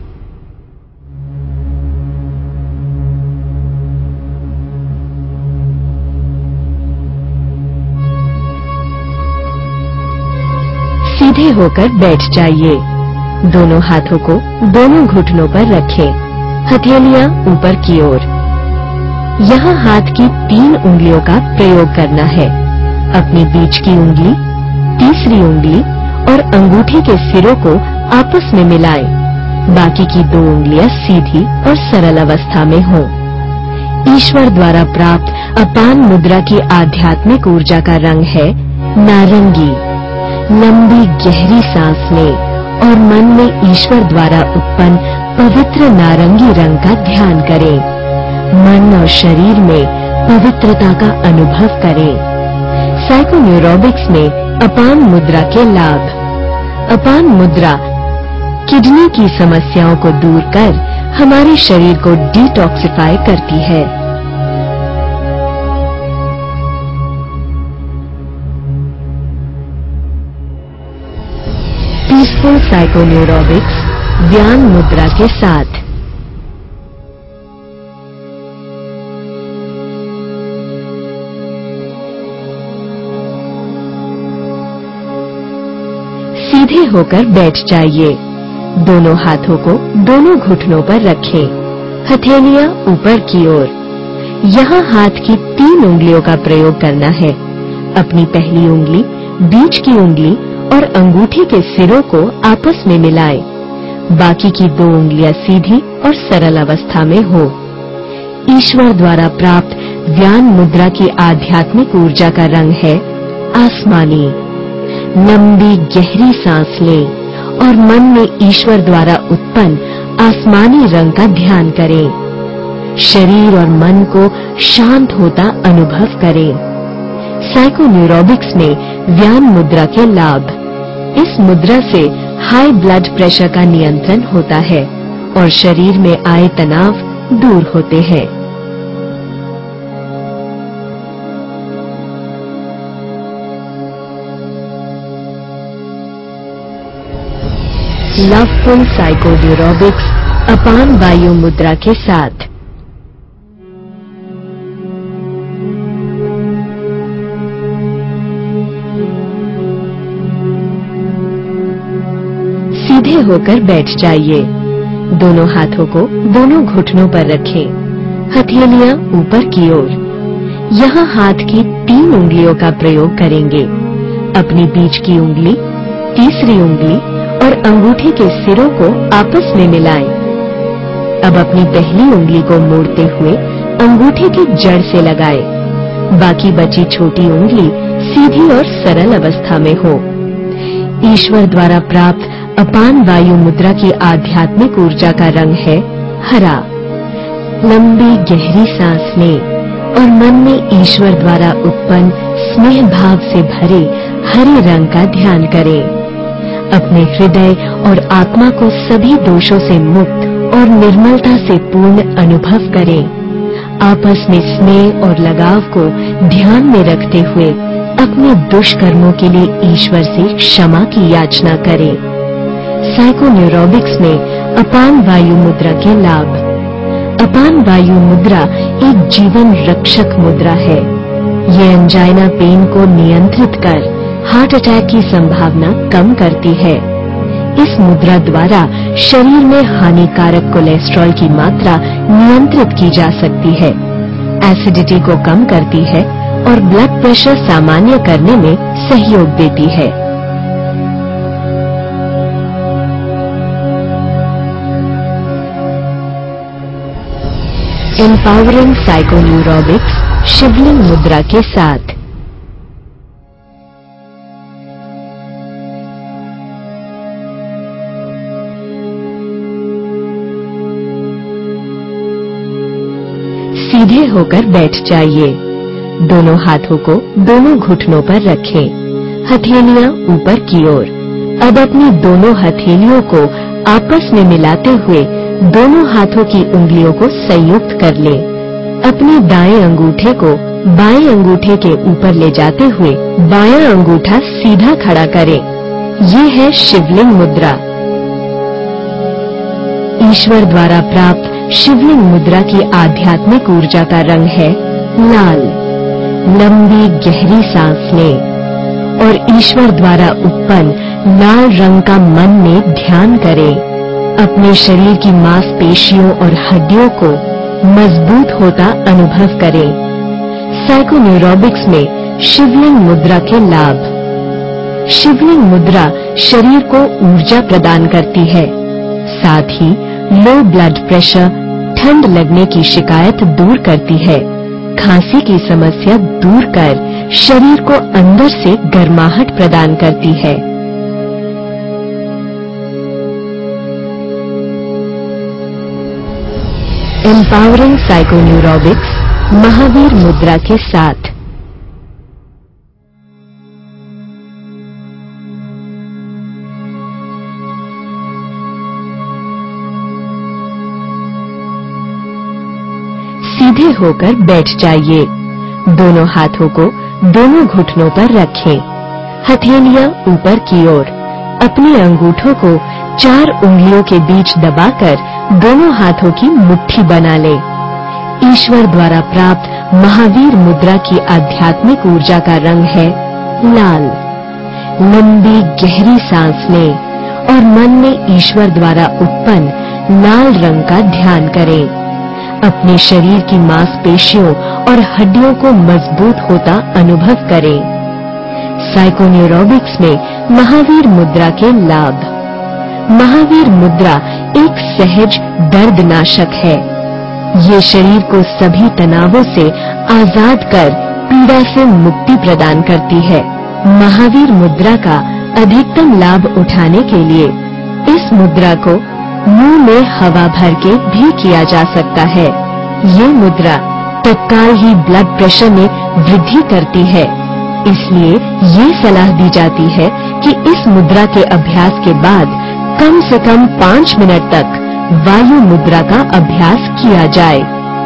सीधे होकर बैठ जाइए। दोनों हाथों को दोनों घुटनों पर रखें, हथेलियां ऊपर की ओर। यहाँ हाथ की तीन उंगलियों का प्रयोग करना है। अपनी बीच की उंगली, तीसरी उंगली और अंगूठी के सिरों को आपस में मिलाएं। बाकी की दो उंगलियां सीधी और सरल अवस्था में हों। ईश्वर द्वारा प्राप्त अपान मुद्रा की आध्यात्मिक ऊर्जा का रंग है नारंगी। लंबी गहरी सांस लें और मन में ईश्वर द्वारा उत्पन्न पवित्र नारंगी रंग का ध्यान करें। मन और शरीर में पवित्रता का अनुभव करें। साइकोन्यूरोबिक्स में अपान मुद्रा के लाभ। अपान मुद्रा किडनी की समस्याओं को दूर कर हमारे शरीर को डिटॉक्सिफाई करती है। पीसफुल साइकोन्यूरोबिक्स ध्यान मुद्रा के साथ। सीधे होकर बैठ जाइए। दोनों हाथों को दोनों घुटनों पर रखें, हथेलियां ऊपर की ओर। यहाँ हाथ की तीन उंगलियों का प्रयोग करना है। अपनी पहली उंगली, बीच की उंगली और अंगूठी के सिरों को आपस में मिलाएं। बाकी की दो उंगलियां सीधी और सरल अवस्था में हो। ईश्वर द्वारा प्राप्त ध्यान मुद्रा की आध्यात्मिक ऊर्जा का रंग है आसमानी। लंबी गहरी सांस लें और मन में ईश्वर द्वारा उत्पन्न आसमानी रंग का ध्यान करें। शरीर और मन को शांत होता अनुभव करें। साइकोन्यूरोबिक्स में ध्यान मुद्रा के लाभ। इस मुद्रा से हाई ब्लड प्रेशर का नियंत्रण होता है और शरीर में आए तनाव दूर होते हैं। लवफुल साइकोन्यूरोबिक्स अपान वायु मुद्रा के साथ। सीधे होकर बैठ जाइए। दोनों हाथों को दोनों घुटनों पर रखें, हथेलियां ऊपर की ओर। यहाँ हाथ की तीन उंगलियों का प्रयोग करेंगे। अपनी बीच की उंगली, तीसरी उंगली और अंगूठी के सिरों को आपस में मिलाएं। अब अपनी पहली उंगली को मोड़ते हुए अंगूठी की जड़ से लगाएं। बाकी बची छोटी उंगली सीधी और सरल अवस्था में हो। ईश्वर द्वारा प्राप्त अपान वायु मुद्रा की आध्यात्मिक ऊर्जा का रंग है हरा। लंबी गहरी सांस लें और मन में ईश्वर द्वारा उत्पन्न स्नेह भाव से भरे हरे रंग का ध्यान करें। अपने हृदय और आत्मा को सभी दोषों से मुक्त और निर्मलता से पूर्ण अनुभव करें। आपस में स्नेह और लगाव को ध्यान में रखते हुए अपने दुष्कर्मों के लिए ईश्वर से क्षमा की याचना करें। साइकोन्यूरोबिक्स में अपान वायु मुद्रा के लाभ। अपान वायु मुद्रा एक जीवन रक्षक मुद्रा है। ये एंजाइना पेन को नियंत्रित कर हार्ट अटैक की संभावना कम करती है। इस मुद्रा द्वारा शरीर में हानिकारक कोलेस्ट्रॉल की मात्रा नियंत्रित की जा सकती है, एसिडिटी को कम करती है और ब्लड प्रेशर सामान्य करने में सहयोग देती है। एम्पावरिंग साइकोन्यूरोबिक्स शिवलिंग मुद्रा के साथ। सीधे होकर बैठ जाइए। दोनों हाथों को दोनों घुटनों पर रखें, हथेलियां ऊपर की ओर। अब अपनी दोनों हथेलियों को आपस में मिलाते हुए दोनों हाथों की उंगलियों को संयुक्त कर लें। अपने दाएं अंगूठे को बाएं अंगूठे के ऊपर ले जाते हुए बायां अंगूठा सीधा खड़ा करें। ये है शिवलिंग मुद्रा। ईश्वर द्वारा प्राप्त शिवलिंग मुद्रा की आध्यात्मिक ऊर्जा का रंग है लाल। लंबी गहरी सांस लें और ईश्वर द्वारा उत्पन्न लाल रंग का मन में ध्यान करें। अपने शरीर की मांसपेशियों और हड्डियों को मजबूत होता अनुभव करें। साइकोन्यूरोबिक्स में शिवलिंग मुद्रा के लाभ। शिवलिंग मुद्रा शरीर को ऊर्जा प्रदान करती है, साथ ही लो ब्लड प्रेशर, ठंड लगने की शिकायत दूर करती है। खांसी की समस्या दूर कर शरीर को अंदर से गर्माहट प्रदान करती है। एम्पावरिंग साइकोन्यूरोबिक्स महावीर मुद्रा के साथ। सीधे होकर बैठ जाइए। दोनों हाथों को दोनों घुटनों पर रखें, हथेलियां ऊपर की ओर। अपने अंगूठों को चार उंगलियों के बीच दबाकर दोनों हाथों की मुट्ठी बना लें। ईश्वर द्वारा प्राप्त महावीर मुद्रा की आध्यात्मिक ऊर्जा का रंग है लाल। लंबी गहरी सांस लें और मन में ईश्वर द्वारा उत्पन्न लाल रंग का ध्यान करें। अपने शरीर की मांसपेशियों और हड्डियों को मजबूत होता अनुभव करें। साइकोन्यूरोबिक्स में महावीर मुद्रा के लाभ। महावीर मुद्रा एक सहज दर्दनाशक है। ये शरीर को सभी तनावों से आजाद कर पीड़ा से मुक्ति प्रदान करती है। महावीर मुद्रा का अधिकतम लाभ उठाने के लिए इस मुद्रा को मुंह में हवा भर के भी किया जा सकता है। ये मुद्रा तत्काल ही ब्लड प्रेशर में वृद्धि करती है, इसलिए ये सलाह दी जाती है कि इस मुद्रा के अभ्यास के बाद कम से कम पांच मिनट तक वायु मुद्रा का अभ्यास किया जाए।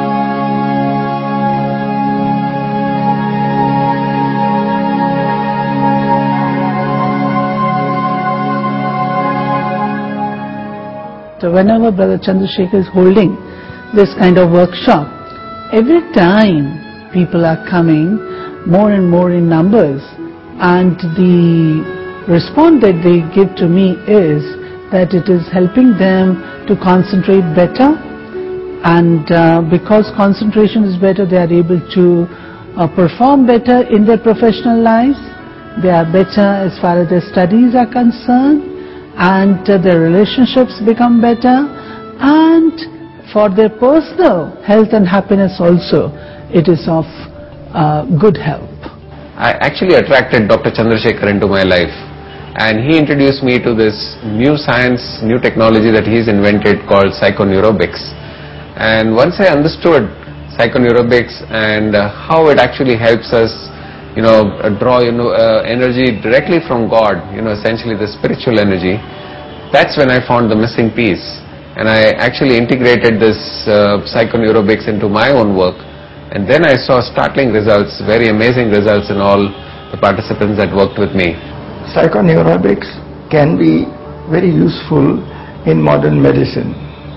So whenever Brother Chandrasekhar is holding this kind of workshop, every time people are coming more and more in numbers, and the response that they give to me is that it is helping them to concentrate better, and uh, because concentration is better, they are able to uh, perform better in their professional lives. They are better as far as their studies are concerned, and uh, their relationships become better, and for their personal health and happiness also, it is of uh, good help. I actually attracted Doctor Chandrasekhar into my life And he introduced me to this new science, new technology that he's invented called psychoneurobics. And once I understood psychoneurobics and uh, how it actually helps us, you know, uh, draw, you know, uh, energy directly from God, you know, essentially the spiritual energy, that's when I found the missing piece. And I actually integrated this uh, psychoneurobics into my own work. And then I saw startling results, very amazing results in all the participants that worked with me. Psychoneurobics can be very useful in modern medicine.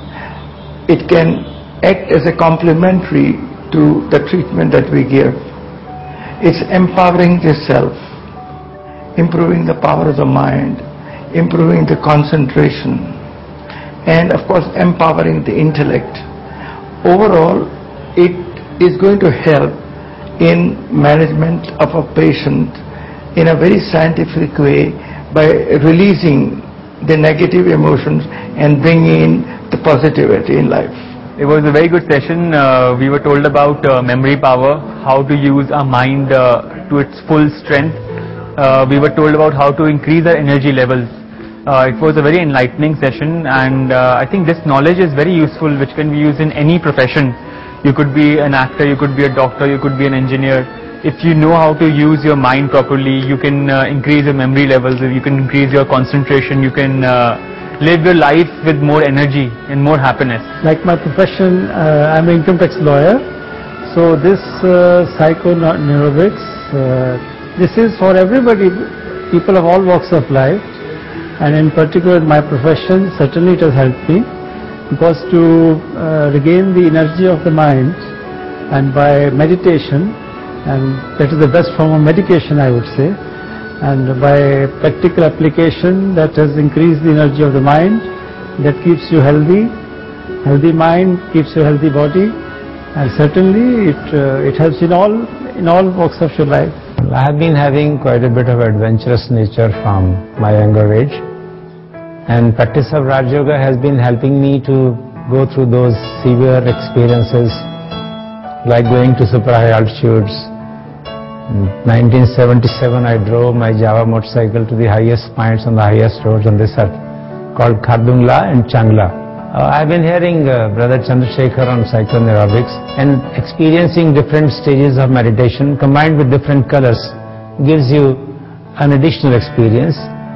It can act as a complementary to the treatment that we give. It's empowering the self, improving the power of the mind, improving the concentration, and of course empowering the intellect. Overall, it is going to help in management of a patient in a very scientific way by releasing the negative emotions and bringing in the positivity in life. It was a very good session. Uh, we were told about uh, memory power, how to use our mind uh, to its full strength. Uh, we were told about how to increase our energy levels. Uh, it was a very enlightening session, and uh, I think this knowledge is very useful, which can be used in any profession. You could be an actor, you could be a doctor, you could be an engineer. If you know how to use your mind properly, you can uh, increase your memory levels, you can increase your concentration, you can uh, live your life with more energy and more happiness. Like my profession, uh, I'm an income tax lawyer. So this uh, psychoneurobics, uh, this is for everybody, people of all walks of life. And in particular my profession, certainly it has helped me, because to uh, regain the energy of the mind, and by meditation, and that is the best form of medication, I would say, and by practical application that has increased the energy of the mind, that keeps you healthy. Healthy mind keeps you healthy body, and certainly it uh, it helps in all in all walks of your life. I have been having quite a bit of adventurous nature from my younger age, and practice of Raj Yoga has been helping me to go through those severe experiences, like going to super high altitudes. In nineteen seventy-seven, I drove my Java motorcycle to the highest points on the highest roads on this earth, called Khardungla and Changla. Uh, I've been hearing uh, Brother Chandrasekhar on psychoneurobics, and experiencing different stages of meditation combined with different colors gives you an additional experience,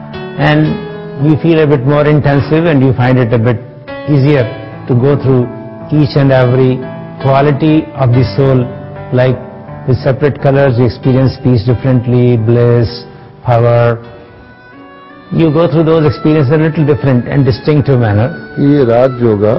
and you feel a bit more intensive, and you find it a bit easier to go through each and every quality of the soul. Like with separate colors you experience peace differently, bliss, power. You go through those experiences in a little different and distinctive manner. ये राज योगा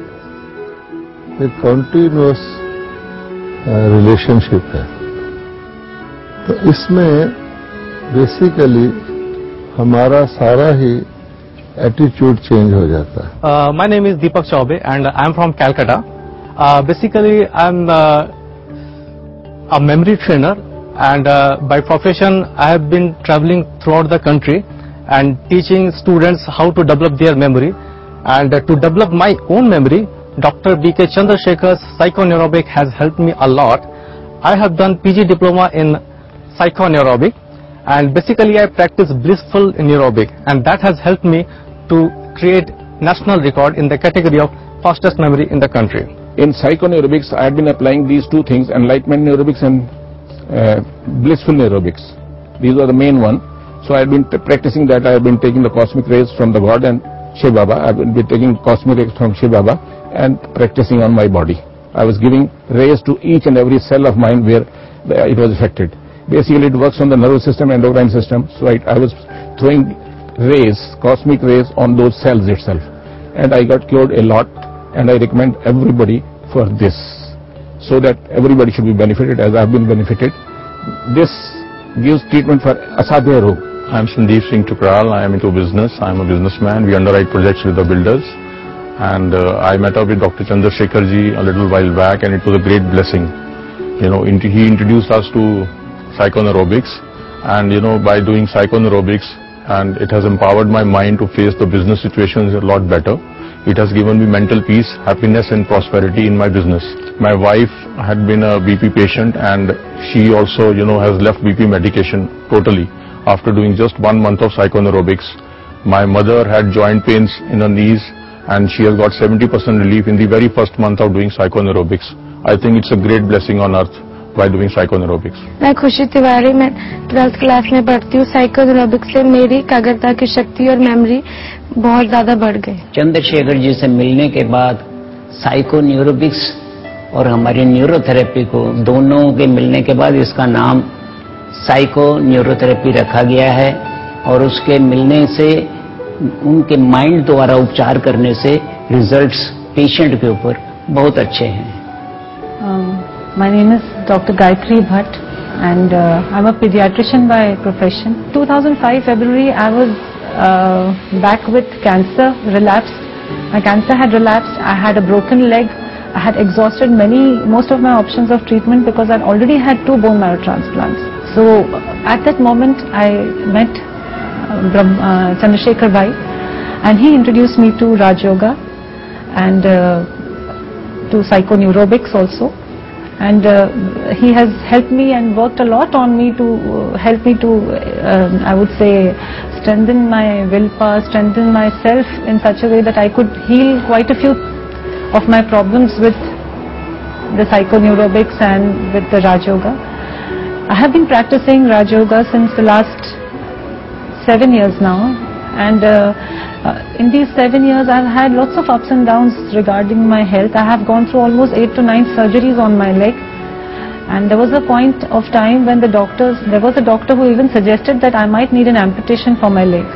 एक continuous relationship है, तो इसमें basically हमारा सारा ही attitude change हो जाता है. Uh, my name is Deepak Chaube and I am from Calcutta. Uh, basically, I am uh, a memory trainer, and uh, by profession I have been traveling throughout the country and teaching students how to develop their memory. And uh, to develop my own memory, Doctor B K Chandrasekhar's psychoneurobic has helped me a lot. I have done P G diploma in psychoneurobic, and basically I practice blissful neurobic, and that has helped me to create national record in the category of fastest memory in the country. In psychoneurobics, I had been applying these two things, enlightenment neurobics and uh, blissful neurobics. These are the main one. So I have been practicing that. I have been taking the cosmic rays from the God and Shiv Baba. I have been taking cosmic rays from Shiv Baba and practicing on my body. I was giving rays to each and every cell of mine where it was affected. Basically, it works on the nervous system, endocrine system. So I, I was throwing rays, cosmic rays on those cells itself. And I got cured a lot. And I recommend everybody for this, so that everybody should be benefited as I have been benefited. This gives treatment for asadhya rog. I am Sandeep Singh Tukral. I am into business. I am a businessman. We underwrite projects with the builders. And uh, I met up with Doctor Chandrasekhar ji a little while back, and it was a great blessing. You know, he introduced us to psychoneurobics, and you know, by doing psychoneurobics, and it has empowered my mind to face the business situations a lot better. It has given me mental peace, happiness and prosperity in my business. My wife had been a B P patient, and she also, you know, has left B P medication totally after doing just one month of psychoneurobix. My mother had joint pains in her knees and she has got seventy percent relief in the very first month of doing psychoneurobix. I think it's a great blessing on earth by doing psychoneurobix. मैं खुशी तिवारी, मैं twelfth class में पढ़ती हूँ। साइकोनेरोबिक्स से मेरी एकाग्रता की शक्ति और मेमोरी बहुत ज्यादा बढ़ गई। चंद्रशेखर जी से मिलने के बाद साइकोन्यूरोबिक्स और हमारी न्यूरोथेरेपी को दोनों के मिलने के बाद इसका नाम साइकोन्यूरोथेरेपी रखा गया है और उसके मिलने से उनके माइंड द्वारा उपचार करने से रिजल्ट्स पेशेंट के ऊपर बहुत अच्छे हैं। My name is Doctor Gayatri Bhatt and uh, I'm a pediatrician by profession. two thousand five February I was uh, back with cancer, relapsed. My cancer had relapsed. I had a broken leg. I had exhausted many, most of my options of treatment because I'd already had two bone marrow transplants. So at that moment I met uh, Brahm, uh, Chandrasekhar Bhai and he introduced me to Raj Yoga and uh, to psychoneurobics also. And uh, he has helped me and worked a lot on me to uh, help me to, uh, I would say, strengthen my willpower, strengthen myself in such a way that I could heal quite a few of my problems with the psychoneurobics and with the Raj Yoga. I have been practicing Raj Yoga since the last seven years now, and uh, uh, in these seven years I've had lots of ups and downs regarding my health. I have gone through almost eight to nine surgeries on my leg, and there was a point of time when the doctors, there was a doctor who even suggested that I might need an amputation for my leg.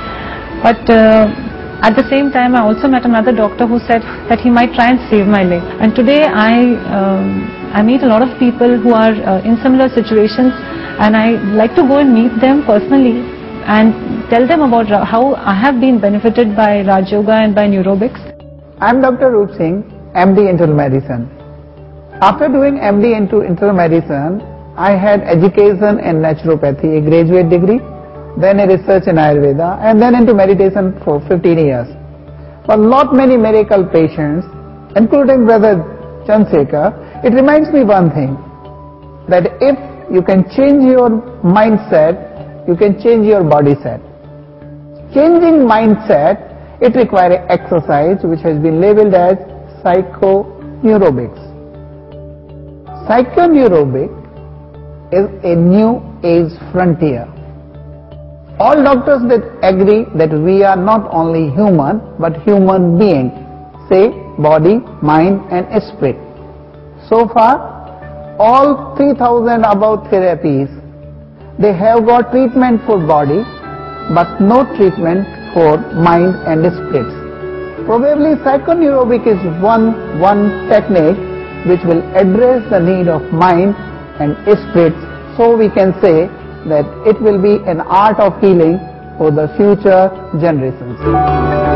But uh, at the same time I also met another doctor who said that he might try and save my leg. And today I, um, I meet a lot of people who are uh, in similar situations, and I like to go and meet them personally and tell them about how I have been benefited by Raj Yoga and by neurobics. I am Doctor Roop Singh, M D Internal Medicine. After doing M D into Internal Medicine, I had education in naturopathy, a graduate degree, then a research in Ayurveda, and then into meditation for fifteen years. For lot many miracle patients, including Brother Chandrasekhar, it reminds me one thing, that if you can change your mindset, you can change your body set. Changing mindset, it requires exercise which has been labeled as psychoneurobics. Psychoneurobic is a new age frontier. All doctors that agree that we are not only human but human being, say body, mind and spirit. So far, all three thousand above therapies, they have got treatment for body but no treatment for mind and spirits. Probably psychoneurobic is one, one technique which will address the need of mind and spirits, so we can say that it will be an art of healing for the future generations.